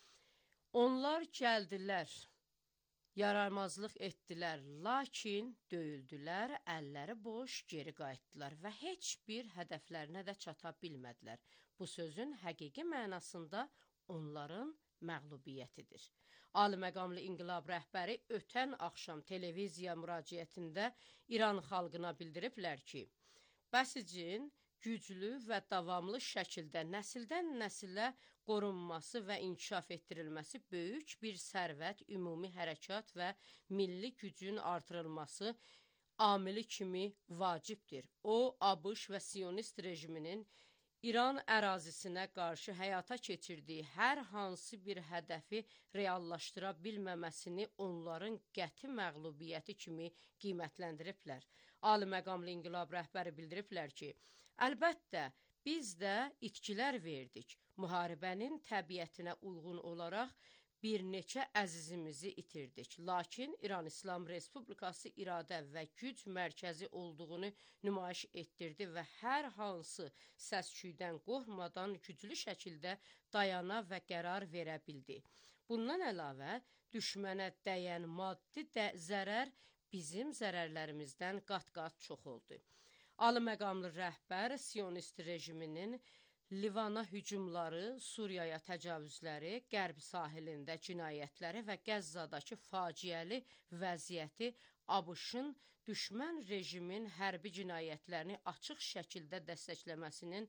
onlar gəldilər, yaramazlıq etdilər, lakin döyüldülər, əlləri boş geri qayıtdılar və heç bir hədəflərinə də çata bilmədilər. Bu sözün həqiqi mənasında onların məğlubiyyətidir. Ali məqamlı inqilab rəhbəri ötən axşam televiziya müraciətində İran xalqına bildiriblər ki, Bəsicin güclü və davamlı şəkildə nəsildən nəsilə qorunması və inkişaf etdirilməsi böyük bir sərvət, ümumi hərəkat və milli gücün artırılması amili kimi vacibdir. O, ABŞ və Siyonist rejiminin İran ərazisinə qarşı həyata keçirdiyi hər hansı bir hədəfi reallaşdıra bilməməsini onların qəti məğlubiyyəti kimi qiymətləndiriblər. Ali məqamlı inqilab rəhbəri bildiriblər ki, əlbəttə, biz də itkilər verdik. Müharibənin təbiətinə uyğun olaraq bir neçə əzizimizi itirdik. Lakin İran İslam Respublikası iradə və güc mərkəzi olduğunu nümayiş etdirdi və hər hansı səs-küydən qorxmadan güclü şəkildə dayana və qərar verə bildi. Bundan əlavə, düşmənə dəyən maddi zərər bizim zərərlərimizdən qat-qat çox oldu. Ali məqamlı rəhbər Siyonist rejiminin Livana hücumları, Suriyaya təcavüzləri, Qərb sahilində cinayətləri və Qəzzadakı faciəli vəziyyəti ABŞ-ın düşmən rejimin hərbi cinayətlərini açıq şəkildə dəstəkləməsinin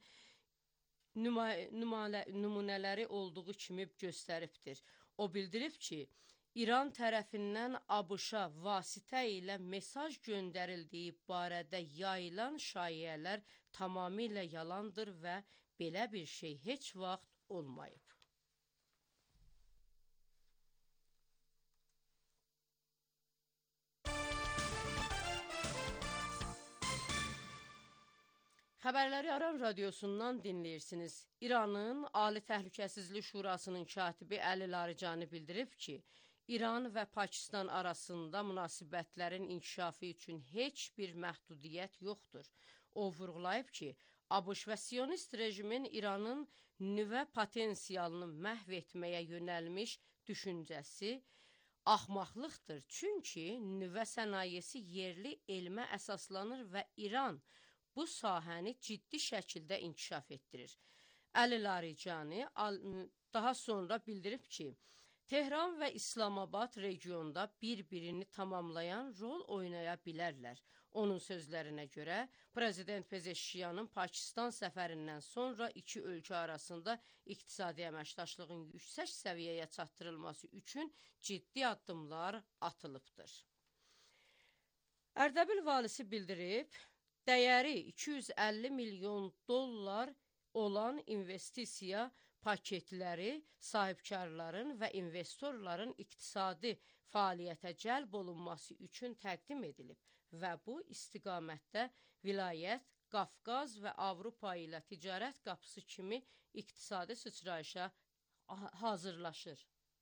nümunələri olduğu kimi göstəribdir. O bildirib ki, İran tərəfindən ABŞ-a vasitə ilə mesaj göndərildiyi barədə yayılan şayiələr tamamilə yalandır və belə bir şey heç vaxt olmayıb. Xəbərləri Aran radiosundan dinləyirsiniz. İranın Ali Təhlükəsizlik Şurasının katibi Əli Larijani bildirib ki, İran və Pakistan arasında münasibətlərin inkişafı üçün heç bir məhdudiyyət yoxdur. O vurğulayıb ki, ABŞ və Siyonist rejimin İranın nüvə potensialını məhv etməyə yönəlmiş düşüncəsi axmaqlıqdır. Çünki nüvə sənayesi yerli elmə əsaslanır və İran bu sahəni ciddi şəkildə inkişaf etdirir. Əli Larijani daha sonra bildirib ki, Tehran və İslamabad regionda bir-birini tamamlayan rol oynaya bilərlər. Onun sözlərinə görə, Prezident Pezeşkiyanın Pakistan səfərindən sonra iki ölkə arasında iqtisadi əməkdaşlığın yüksək səviyyəyə çatdırılması üçün ciddi addımlar atılıbdır. Ərdəbil valisi bildirib, dəyəri $250 milyon olan investisiya paketləri sahibkarların və investorların iqtisadi fəaliyyətə cəlb olunması üçün təqdim edilib və bu istiqamətdə vilayət, Qafqaz və Avropa ilə ticarət qapısı kimi iqtisadi sıçrayışa hazırlaşır.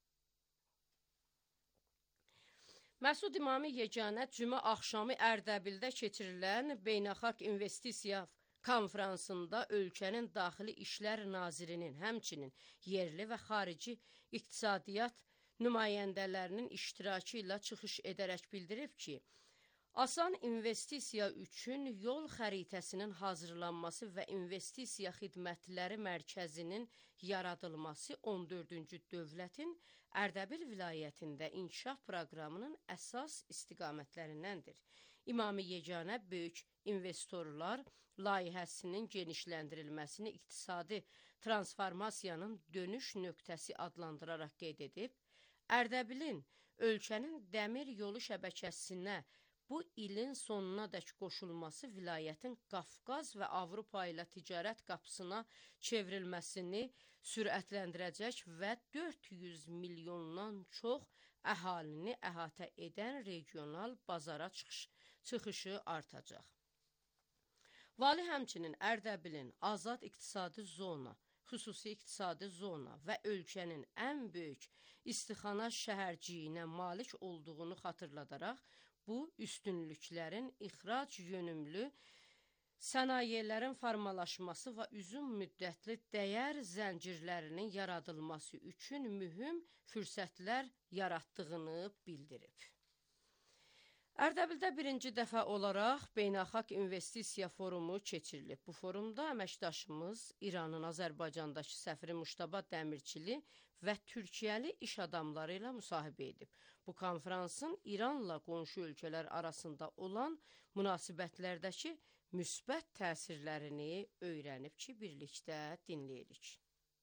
Məsud İmami yeganə cümə axşamı Ərdəbildə keçirilən Beynəlxalq İnvestisiya konfransında ölkənin Daxili İşlər Nazirinin, həmçinin yerli və xarici iqtisadiyyat nümayəndələrinin iştirakı ilə çıxış edərək bildirib ki, asan investisiya üçün yol xəritəsinin hazırlanması və investisiya xidmətləri mərkəzinin yaradılması 14-cü dövlətin Ərdəbil vilayətində inkişaf proqramının əsas istiqamətlərindəndir. İmami yeganə böyük investorlar layihəsinin genişləndirilməsini iqtisadi transformasiyanın dönüş nöqtəsi adlandıraraq qeyd edib, Ərdəbilin ölkənin dəmir yolu şəbəkəsinə bu ilin sonuna dək qoşulması vilayətin Qafqaz və Avropa ilə ticarət qapısına çevrilməsini sürətləndirəcək və 400 milyondan çox əhalini əhatə edən regional bazara çıxışı artacaq. Vali həmçinin Ərdəbilin azad iqtisadi zona, xüsusi iqtisadi zona və ölkənin ən böyük istixana şəhərciyinə malik olduğunu xatırladaraq, bu üstünlüklərin ixrac yönümlü sənayelerin formalaşması və uzun müddətli dəyər zəncirlərinin yaradılması üçün mühüm fürsətlər yaratdığını bildirib. Ərdəbildə birinci dəfə olaraq Beynəlxalq İnvestisiya Forumu keçirilib. Bu forumda əməkdaşımız İranın Azərbaycandakı səfiri Muştaba Dəmirçili və Türkiyəli iş adamları ilə müsahibə edib. Bu konferansın İranla qonşu ölkələr arasında olan münasibətlərdəki müsbət təsirlərini öyrənib ki, birlikdə dinləyirik.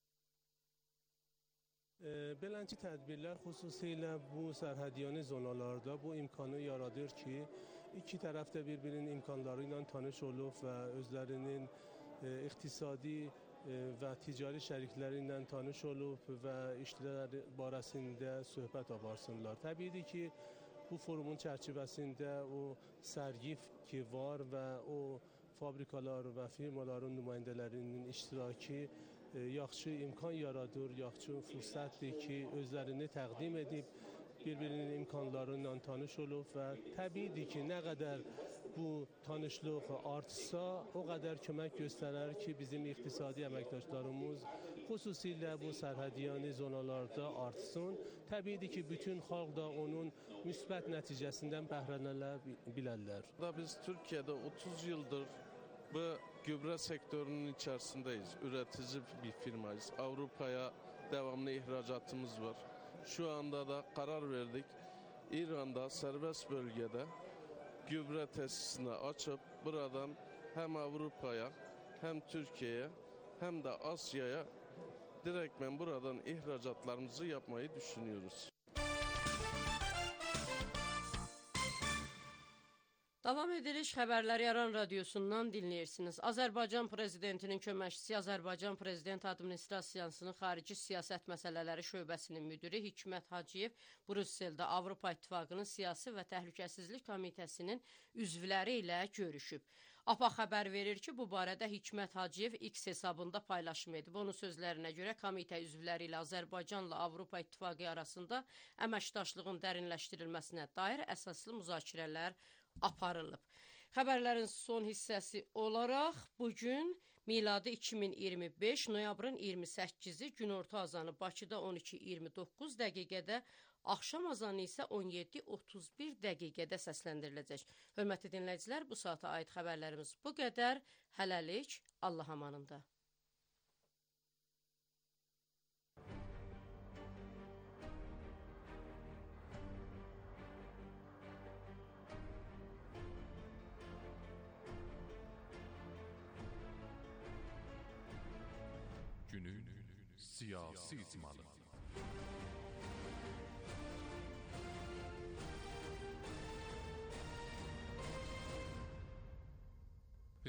Beləncə tədbirlər xüsusilə bu sərhədyanı zonalarda bu imkanı yaradır ki, iki tərəf də bir-birinin imkanları ilə tanış olub və özlərinin iqtisadi və ticari şərikləri ilə tanış olub və işlər barəsində söhbət aparsınlar. Təbiidir ki, bu forumun çərçivəsində o sərgi ki var və o fabrikalar və firmaların nümayəndələrinin iştirakı yaxşı imkan yaradır, yaxşı fürsətdir ki, özlərini təqdim edib, bir-birinin imkanları ilə tanış olub və təbiidir ki, nə qədər bu tanışlıq artsa, o qədər kömək göstərər ki, bizim iqtisadi əməkdaşlarımız xüsusilə bu sərhədyanı zonalarda artsın. Təbiidir ki, bütün xalq da onun müsbət nəticəsindən bəhrələnə bilərlər. Biz Türkiye'de 30 yıldır bu gübre sektörünün içerisindeyiz. Üretici bir firmayız. Avrupa'ya devamlı ihracatımız var. Şu anda da karar verdik. İran'da serbest bölgede gübre tesisini açıp buradan hem Avrupa'ya hem Türkiye'ye hem de Asya'ya direktmen buradan ihracatlarımızı yapmayı düşünüyoruz. Davam edirik, xəbərləri Aran radiosundan dinləyirsiniz. Azərbaycan prezidentinin köməkçisi, Azərbaycan Prezident Administrasiyasının xarici siyasət məsələləri şöbəsinin müdiri Hikmət Hacıyev Brüsseldə Avropa İttifaqının Siyasi və Təhlükəsizlik Komitəsinin üzvləri ilə görüşüb. APA xəbər verir ki, bu barədə Hikmət Hacıyev X hesabında paylaşım edib. Onun sözlərinə görə komitə üzvləri ilə Azərbaycanla Avropa İttifaqı arasında əməkdaşlığın dərinləşdirilməsinə dair əsaslı müzakirələr aparılıb. Xəbərlərin son hissəsi olaraq bugün miladi 2025 noyabrın 28-i günorta azanı Bakıda 12:29 dəqiqədə, axşam azanı isə 17:31 dəqiqədə səsləndiriləcək. Hörmətli dinləyicilər, bu saata aid xəbərlərimiz bu qədər. Hələlik, Allah amanında. Günün siyasi icmalı.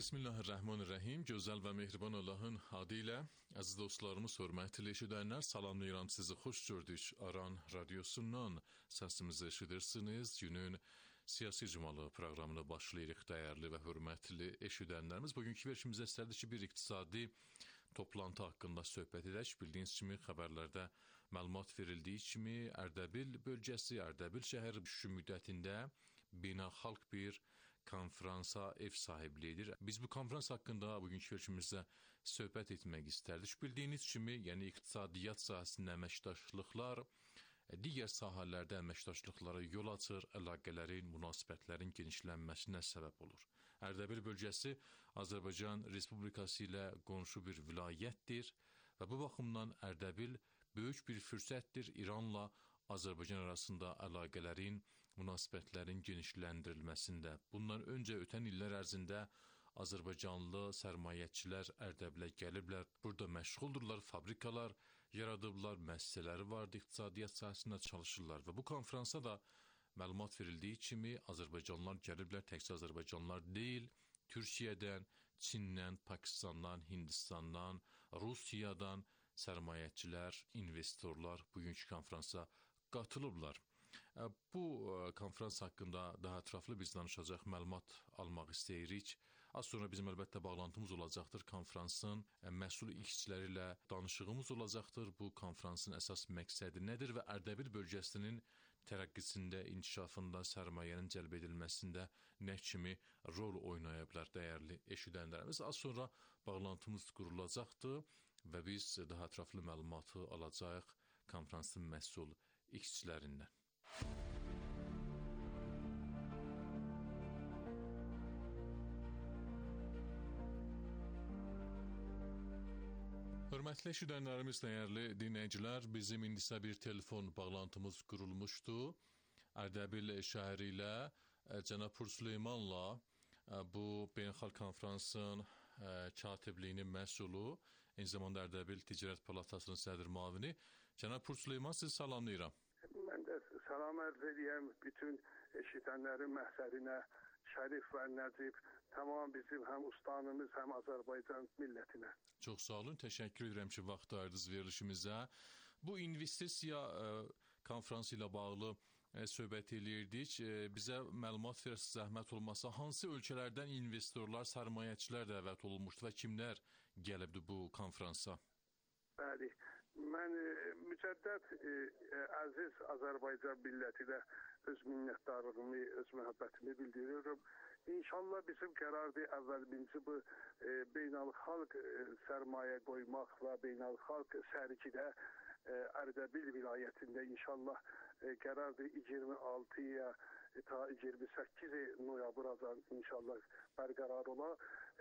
Bismillahirrahmanirrahim. Gözəl və mehriban Allahın adı ilə əziz dostlarımız, hörmətli eşidənlər, salamlayıram sizi. Xoş gördük. Aran radiosundan səsimizi eşidirsiniz. Günün siyasi icmalı proqramını başlayırıq, dəyərli və hörmətli eşidənlərimiz. Bugünkü verilişimizdə istərdik ki, bir iqtisadi toplantı haqqında söhbət edək. Bildiyiniz kimi xəbərlərdə məlumat verildiyi kimi Ərdəbil bölgəsi, Ərdəbil şəhər şu müddətində beynəlxalq bir konfransa ev sahibliyi edir. Biz bu konferans haqqında bugünkü verilişimizdə söhbət etmək istərdik. Bildiyiniz kimi, yəni iqtisadiyyat sahəsində əməkdaşlıqlar digər sahələrdə əməkdaşlıqlara yol açır, əlaqələrin, münasibətlərin genişlənməsinə səbəb olur. Ərdəbil bölgəsi Azərbaycan Respublikası ilə qonşu bir vilayətdir və bu baxımdan Ərdəbil böyük bir fürsətdir İranla Azərbaycan arasında əlaqələrin, münasibətlərin genişləndirilməsində. Bundan öncə ötən illər ərzində Azərbaycanlı sərmayəçilər Ərdəbilə gəliblər, burada məşğuldurlar, fabrikalar yaradıblar, müəssisələri vardı, iqtisadiyyat sahəsində çalışırlar və bu konferansa da məlumat verildiyi kimi Azərbaycanlılar gəliblər, təkcə Azərbaycanlılar deyil, Türkiyədən, Çindən, Pakistandan, Hindistandan, Rusiyadan sərmayəçilər, investorlar bugünkü konferansa qatılıblar. Bu konferans haqqında daha ətraflı biz danışacaq, məlumat almaq istəyirik. Az sonra bizim əlbəttə bağlantımız olacaqdır. Konferansın məsul işçiləri ilə danışığımız olacaqdır. Bu konferansın əsas məqsədi nədir və Ərdəbil bölgəsinin tərəqqisində, inkişafında, sərmayənin cəlb edilməsində nə kimi rol oynaya bilər dəyərli eşidənlərimiz. Az sonra bağlantımız qurulacaqdır və biz daha ətraflı məlumatı alacağıq konferansın məsul işçilərindən. Hörmətli eşidənlərimiz, dəyərli dinləyicilər, bizim indisə bir telefon bağlantımız qurulmuşdu. Ərdəbil şəhəri ilə cənab Pur Süleymanla bu beynəlxalq konferansın katibliyinin məsulu, eyni zamanda Ərdəbil Ticarət Palatasının sədr müavini. Cənab Pur Süleyman, sizi salamlayıram. Mən də salam ərz edirəm bütün eşidənlərin məhsərinə, Şərif və Nəcib, tamam bizim həm ustanımız, həm Azərbaycan millətinə. Çox sağ olun, təşəkkür edirəm ki, vaxt ayırdınız verilişimizə. Bu investisiya konferansı ilə bağlı söhbət eləyirdik. Bizə məlumat verəsiniz, zəhmət olmasa, hansı ölkələrdən investorlar, sərmayəçilər dəvət olunmuşdu və kimlər gəlibdi bu konferansa? Bəli, mən mücəddəd əziz Azərbaycan millətinə öz minnətdarlığımı, öz məhəbbətimi bildirirəm. İnşallah bizim qərardır əvvəlimizi bu beynəlxalq sərmayə qoymaq və beynəlxalq sərgidə Ərdəbil vilayətində inşallah qərardır 26-ya ta 28 noyabradan inşallah bərqərar ola.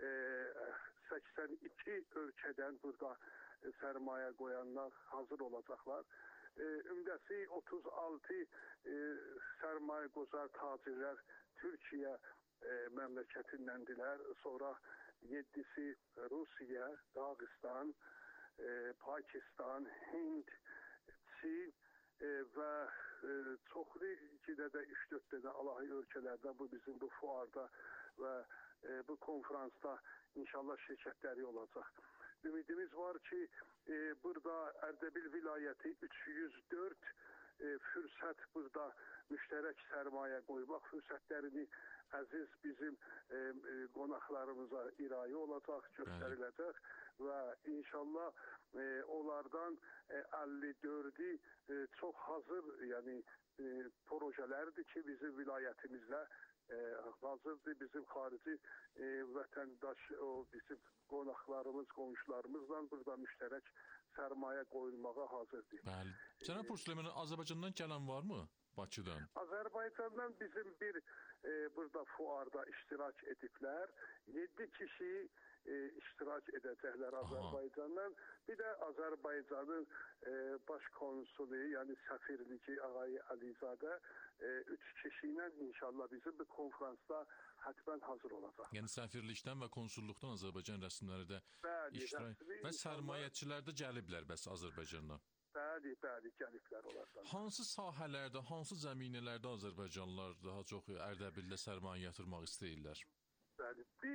82 ölkədən burada sərmayə qoyanlar hazır olacaqlar. Ümdəsi 36 sərmayə qozar tacirlər Türkiyə məmləkətindəndirlər. Sonra 7-si Rusiya, Dağıstan, Pakistan, Hind, Çin və çoxlu ikidə də 3-4 dənə alahi ölkələrdə bu bizim bu fuarda və bu konferansda inşallah şirkətləri olacaq. Ümidimiz var ki, burada Ərdəbil vilayəti 304 fürsət burada müştərək sərmayə qoymaq fürsətlərini əziz bizim qonaqlarımıza irayə olacaq, göstəriləcək və inşallah onlardan 54-i çox hazır, yəni projelərdir ki, bizim vilayətimizdə hazırdır. Bizim xarici vətəndaş, bizim qonaqlarımız, qonşularımızla burada müştərək sərmayə qoyulmağa hazırdır. Bəli. Cənab Pur Süleyman, Azərbaycandan gələn varmı? Bakıdan? Azərbaycandan bizim bir burada fuarda iştirak ediblər. 7 kişi iştirak edəcəklər Azərbaycandan. Bir də Azərbaycanın baş konsulu, yəni səfirliki Ağay Əlizadə 3 kişi ilə inşallah bizim bu konferansda hətmən hazır olacaq. Yəni səfirlikdən və konsulluqdan Azərbaycan rəsmiləri də iştirak və sərmayəçilər də gəliblər bəs Azərbaycandan? Bəli, gəliblər onlardan. Hansı sahələrdə, hansı zəminələrdə Azərbaycanlılar daha çox Ərdəbildə sərmayə yatırmaq istəyirlər? Bəli, bir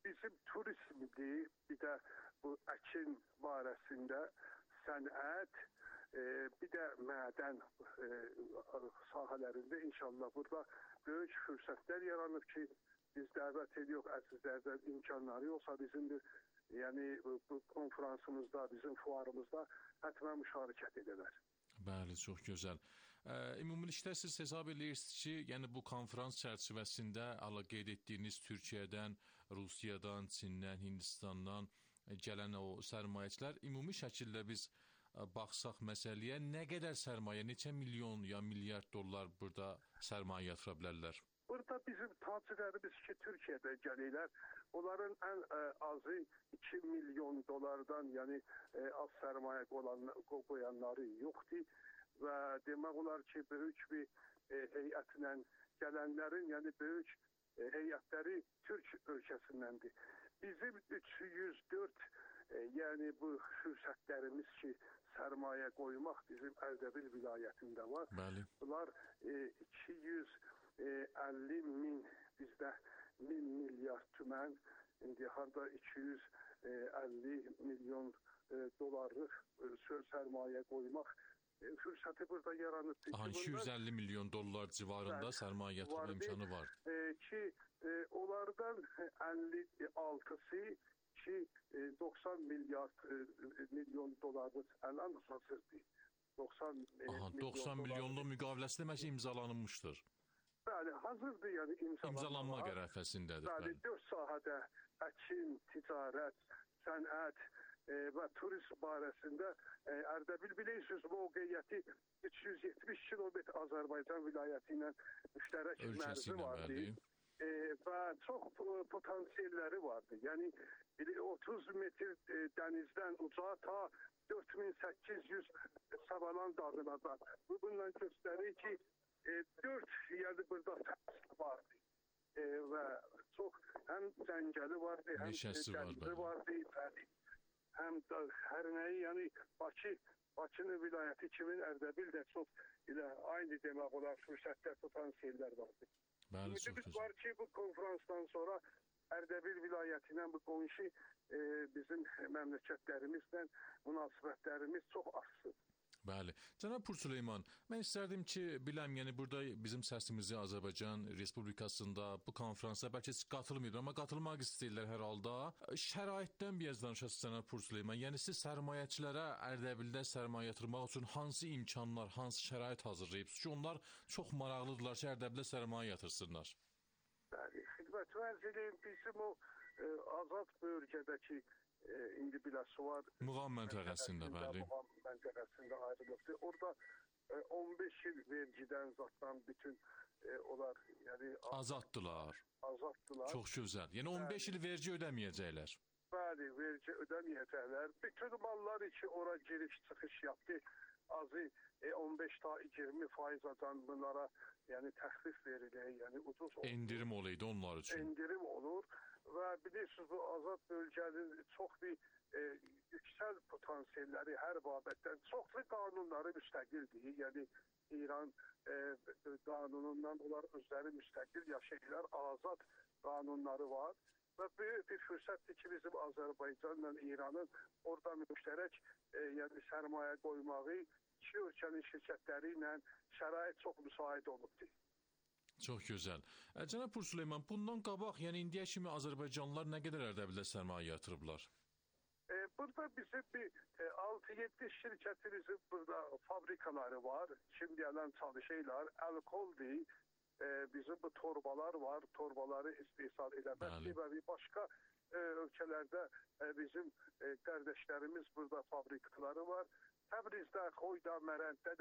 bizim turizmdir, bir də bu əkin barəsində sənət, bir də mədən sahələrində inşallah burada böyük fürsətlər yaranır ki, biz dəvət ediyoruz əzizlərdən imkanları olsa bizimdir. Yəni bu konferansımızda, bizim fuarımızda həttəmən müşarikət edələr. Bəli, çox gözəl. Ümumilikdə siz hesab edirsiniz ki, yəni bu konferans çərçivəsində qeyd etdiyiniz Türkiyədən, Rusiyadan, Çindən, Hindistandan gələn o sərmayəçilər ümumi şəkildə biz baxsaq məsələyə nə qədər sərmayə, neçə milyon ya milyard dollar burada sərmayə yatıra bilərlər? Burada bizim tacirlərimiz ki, Türkiyədə gəlirlər. Onların ən azı 2 milyon dolardan, yəni az sərmayə qoyanları yoxdur. Və demək olar ki, böyük bir heyətlə gələnlərin, yəni böyük heyətləri Türk ölkəsindəndir. Bizim 304, yəni bu fürsətlərimiz ki, sərmayə qoymaq bizim Ərdəbil vilayətində var. Bəli. Bunlar 250 min, bizdə 1000 milyard tümən, indi harda 250 milyon dolarlıq sərmayə qoymaq fürsəti burada yaranır. 250 milyon dollar civarında sərmayə yatırma imkanı var. Ki onlardan 56'sı ki 90 milyon dolarlık ələn hazırdır. 90 milyonluq müqaviləsi demək ki, imzalanmışdır. Bəli, hazırdır, yəni imzalanma qərəfəsindədir. Bəli, 4 sahədə əkin, ticarət, sənət və turizm barəsində Ərdəbil bilirsiniz mövqeyyəti 370 kilometr Azərbaycan vilayəti ilə müştərək mərzi vardı. Və çox potansiyelləri vardı. Yəni 30 metr dənizdən ucağa ta 4800 Savalan dağına da. Bu bundan göstərir ki, 4 yəni burada fəsil vardı. Və çox həm cəngəli vardı, həm dənizi vardı, həm də hər nəyi, yəni Bakının vilayəti kimin Ərdəbil də çox ilə aynı demək olar fürsətlər, potansiyellər vardı. Ümidimiz var ki, bu konferansdan sonra Ərdəbil vilayətinə bu qonşu bizim məmləkətlərimizlə münasibətlərimiz çox artsın. Bəli. Cənab Pur Süleyman, mən istərdim ki, biləm, yəni burada bizim səsimizi Azərbaycan Respublikasında bu konferansa bəlkə qatılmıyor, amma qatılmaq istəyirlər hər halda. Şəraitdən biraz danışasınız Cənab Pur Süleyman. Yəni siz sərmayəçilərə Ərdəbildə sərmayə yatırmaq üçün hansı imkanlar, hansı şərait hazırlayıbsınız ki, onlar çox maraqlıdırlar ki, Ərdəbildə sərmayə yatırsınlar? Bəli, xidmət vəziri bizim o azad bölgədəki indi biləsi var. Muğam məntəqəsində, bəli. Muğam məntəqəsində ayrılıqdır. Orada 15 il vergidən zatdan bütün onlar yəni azaddılar. Azaddılar. Çox gözəl. Yəni 15 il vergi ödəməyəcəklər. Bəli, vergi ödəməyəcəklər. Bütün mallar ki, ora giriş çıxış yaptı. Azı 15-20% bunlara yəni təxfif verilir, yəni ucuz olur. Endirim olaydı onlar üçün. Endirim olur və bilirsiniz bu azad bölgənin çox bir yüksək potansiyelləri hər babətdən çoxlu qanunları müstəqildir. Yəni İran qanunundan onlar özləri müstəqil yaşayırlar, azad qanunları var. Və böyük bir fürsətdir ki, bizim Azərbaycanla İranın orada müştərək yəni sərmayə qoymağı iki ölkənin şirkətləri ilə şərait çox müsait olubdur. Çox gözəl. Cənab Pur Süleyman, bundan qabaq, yəni indiyə kimi Azərbaycanlılar nə qədər Ərdəbildə sərmayə yatırıblar? Burada bizim bir 6-7 şirkətimizin burada fabrikaları var. Şimdiyələn çalışırlar. Alkoldir. Bizim bu torbalar var. Torbaları istehsal eləmək və başqa ölkələrdə bizim qardaşlarımız burada fabrikaları var. Təbrizdə, Xoyda, Mərənddə